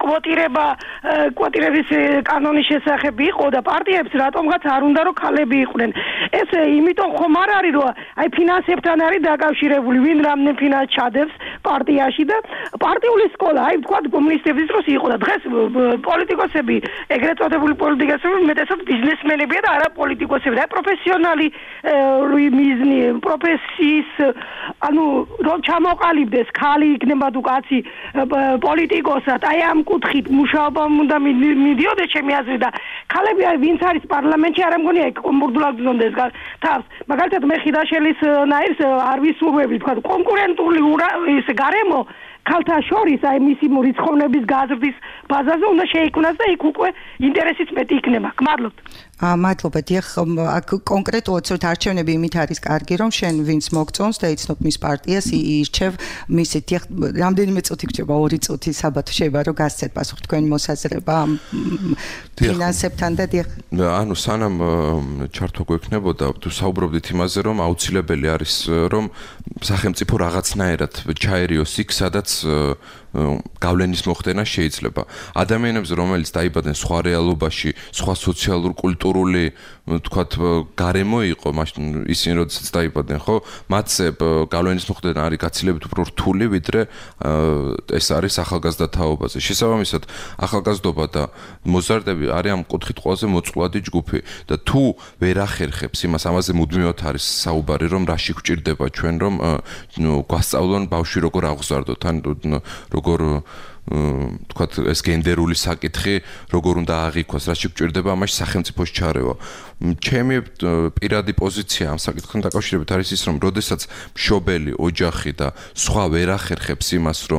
კვოტირების კანონის შესახებ იყო და პარტიებს რატომღაც არ უნდა რომ ქალები იყვნენ. ეს იმიტომ ხომ არ არის რომ აი ფინანსებთან არის დაკავშირებული, ვინ რამდენ ფინანსს ჩადებს პარტიაში და პარტიული სკოლა, აი თქვა კომუნისტების დროს იყო და დღეს პოლიტიკოსები, ეგრეთ წოდებული პოლიტიკოსები მეტესად ბიზნესმენებია და არა პოლიტიკოსები, და პროფესიონალი მიზნი პროფესიის, ანუ რომ ჩამოყალიბდეს ქალი იქნება თუ კაცი პოლიტიკოსად, აი ამ კუთხით მუშაობა უნდა მიდიოდეს ჩემი აზრით და ქალები აი ვინც არის პარლამენტში არ მგონია კომპორტულად ზონდეს თავს. მაგალითად მე ხიდაშელის ნაირს არ ვისურვები, თქვა კონკურენტული ის გარემო ქალთა შორის აი მისი რიცხოვნების გაზრდის ბაზაზე უნდა შეიქმნას და იქ უკვე ინტერესიც მეტი იქნება. გმადლობთ. მადლობა. დიახ, აქ კონკრეტულად ცოტ არჩევნები იმით არის კარგი, რომ შენ ვინც მოგწონს და იცნობ მის პარტიას, ირჩევ მისი. დიახ, რამდენიმე წუთი გრჩება, 2 წუთი საბათო შეიძლება რომ გასცეთ პასუხი თქვენი მოსაზრება ამ ფინანსებთან და დიახ. ანუ სანამ ჩართვა გვექნებოდა, თუ საუბრობდით იმაზე, რომ აუცილებელი არის რომ სახელმწიფო რაღაცნაირად ჩაერიოს იქ, სადაც გავლენის მოხდენა შეიძლება. ადამიანებს, რომელიც დაიბადნენ სხვა რეალობაში, სხვა სოციალურ-კულტურული, თქვათ, გარემო იყო, ისინი როდესაც დაიბადნენ, ხო? მათზე გავლენის მოხდენა არის გაცილებით უფრო რთული, ვიდრე ეს არის ახალგაზრდა თაობაზე. შესაბამისად, ახალგაზრდობა და მოზარდები არის ამ კუთხით ყველაზე მოწყვლადი ჯგუფი და თუ ვერ ახერხებს იმას, ამაზე მუდმივად არის საუბარი, რომ რაში გვჭირდება ჩვენ, რომ გვასწავლონ ბავშვი როგორ აღზარდოთ, ან როგორ თქვათ ეს გენდერული საკითხი როგორ უნდა აღიქვას, რაში გვჭირდება ამაში სახელმწიფოს ჩარევა. ჩემი პირადი პოზიცია ამ საკითხთან დაკავშირებით არის ის, რომ როდესაც მშობელი, ოჯახი და სხვა ვერ ახერხებს იმას, რომ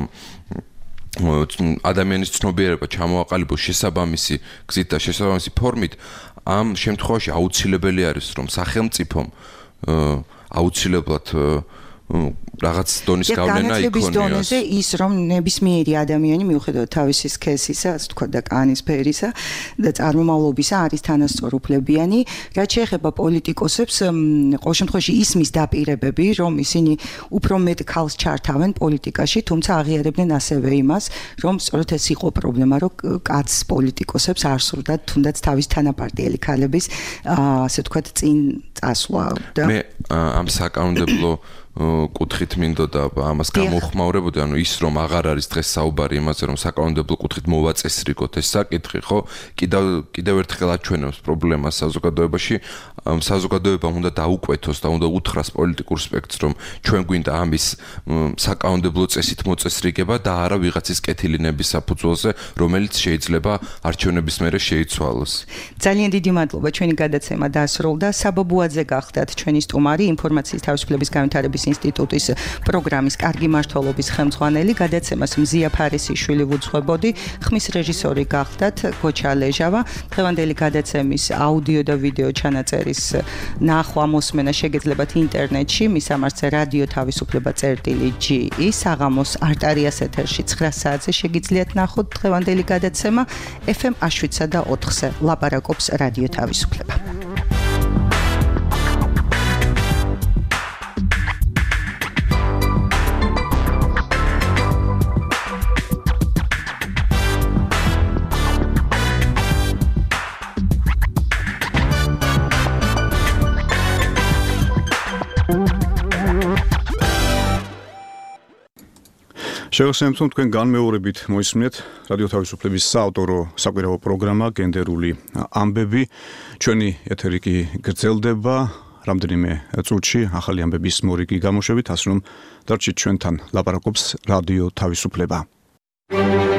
ადამიანის ცნობიერება ჩამოაყალიბოს შესაბამისი გზით და შესაბამისი ფორმით, ამ შემთხვევაში აუცილებელი არის, რომ სახელმწიფომ აუცილებლად რაღაც დონის გავლენა იქონიოს. დონეზე ის რომ ნებისმიერი ადამიანი მიუხედავად თავისი სქესისა, ასე თქვა და კანის ფერისა და წარმომავლობისა არის თანასწორუფლებიანი. რაც შეეხება პოლიტიკოსებს, ყოველ შემთხვევაში ისმის დაპირებები, რომ ისინი უფრო მეტ ქალს ჩართავენ პოლიტიკაში, თუმცა აღიარებდნენ ასევე იმას, რომ სწორედ ეს იყო პრობლემა, რომ კაც პოლიტიკოსებს არ სურდათ თუნდაც თავის თანაპარტიელი ქალების ასე თქვა წინ წასვლა და მე ამ საკანონმდებლო კუთხით მინდოდა ამას გამოხმაურებოდი, ანუ ის რომ აღარ არის დღეს საუბარი იმაზე, რომ საკანონმდებლო კუთხით მოვაწესრიგოთ ეს საკითხი, ხო? კიდევ ერთხელ აჩვენებს პრობლემას საზოგადოებაში. საზოგადოებამ უნდა დაუკვეთოს და უნდა უთხრას პოლიტიკურ სპექტრს, რომ ჩვენ გვინდა ამის საკანონმდებლო წესით მოწესრიგება და არა ვიღაცის კეთილინების საფუძველზე, რომელიც შეიძლება არჩევნების მერე შეიცვალოს. ძალიან დიდი მადლობა, ჩვენი გადაცემა დასრულდა. საბაბუაძე გახდათ ჩვენი სტუმარი, ინფორმაციის თავისუფლების განვითარების ინსტიტუტის პროგრამის კარგი მმართველობის ხელმძღვანელი. გადაცემას მზია ფარისიშვილი ვუძღვებოდი, ხმის რეჟისორი გახდათ გოჩა ლეჟავა. დღევანდელი გადაცემის აუდიო და ვიდეო ჩანაწერის ნახვა მოსმენა შეგეძლებათ ინტერნეტში, მისამართზე რადიო თავისუფლება წერტილი.gi, საღამოს არტარიას ეთერში 9 საათზე შეგიძლიათ ნახოთ დღევანდელი გადაცემა FM 7.4-ზე ლაპარაკობს რადიო თავისუფლება. შევასრულებთ თქვენ განმეორებით მოისმინეთ რადიო თავისუფლების საავტორო საკვირაო პროგრამა გენდერული ამბები. ჩვენი ეთერი კი გრძელდება რამდენიმე წუთში ახალი ამბების მორიგი გამოშვებით, ასე რომ დარჩით ჩვენთან, ლაპარაკობს რადიო თავისუფლება.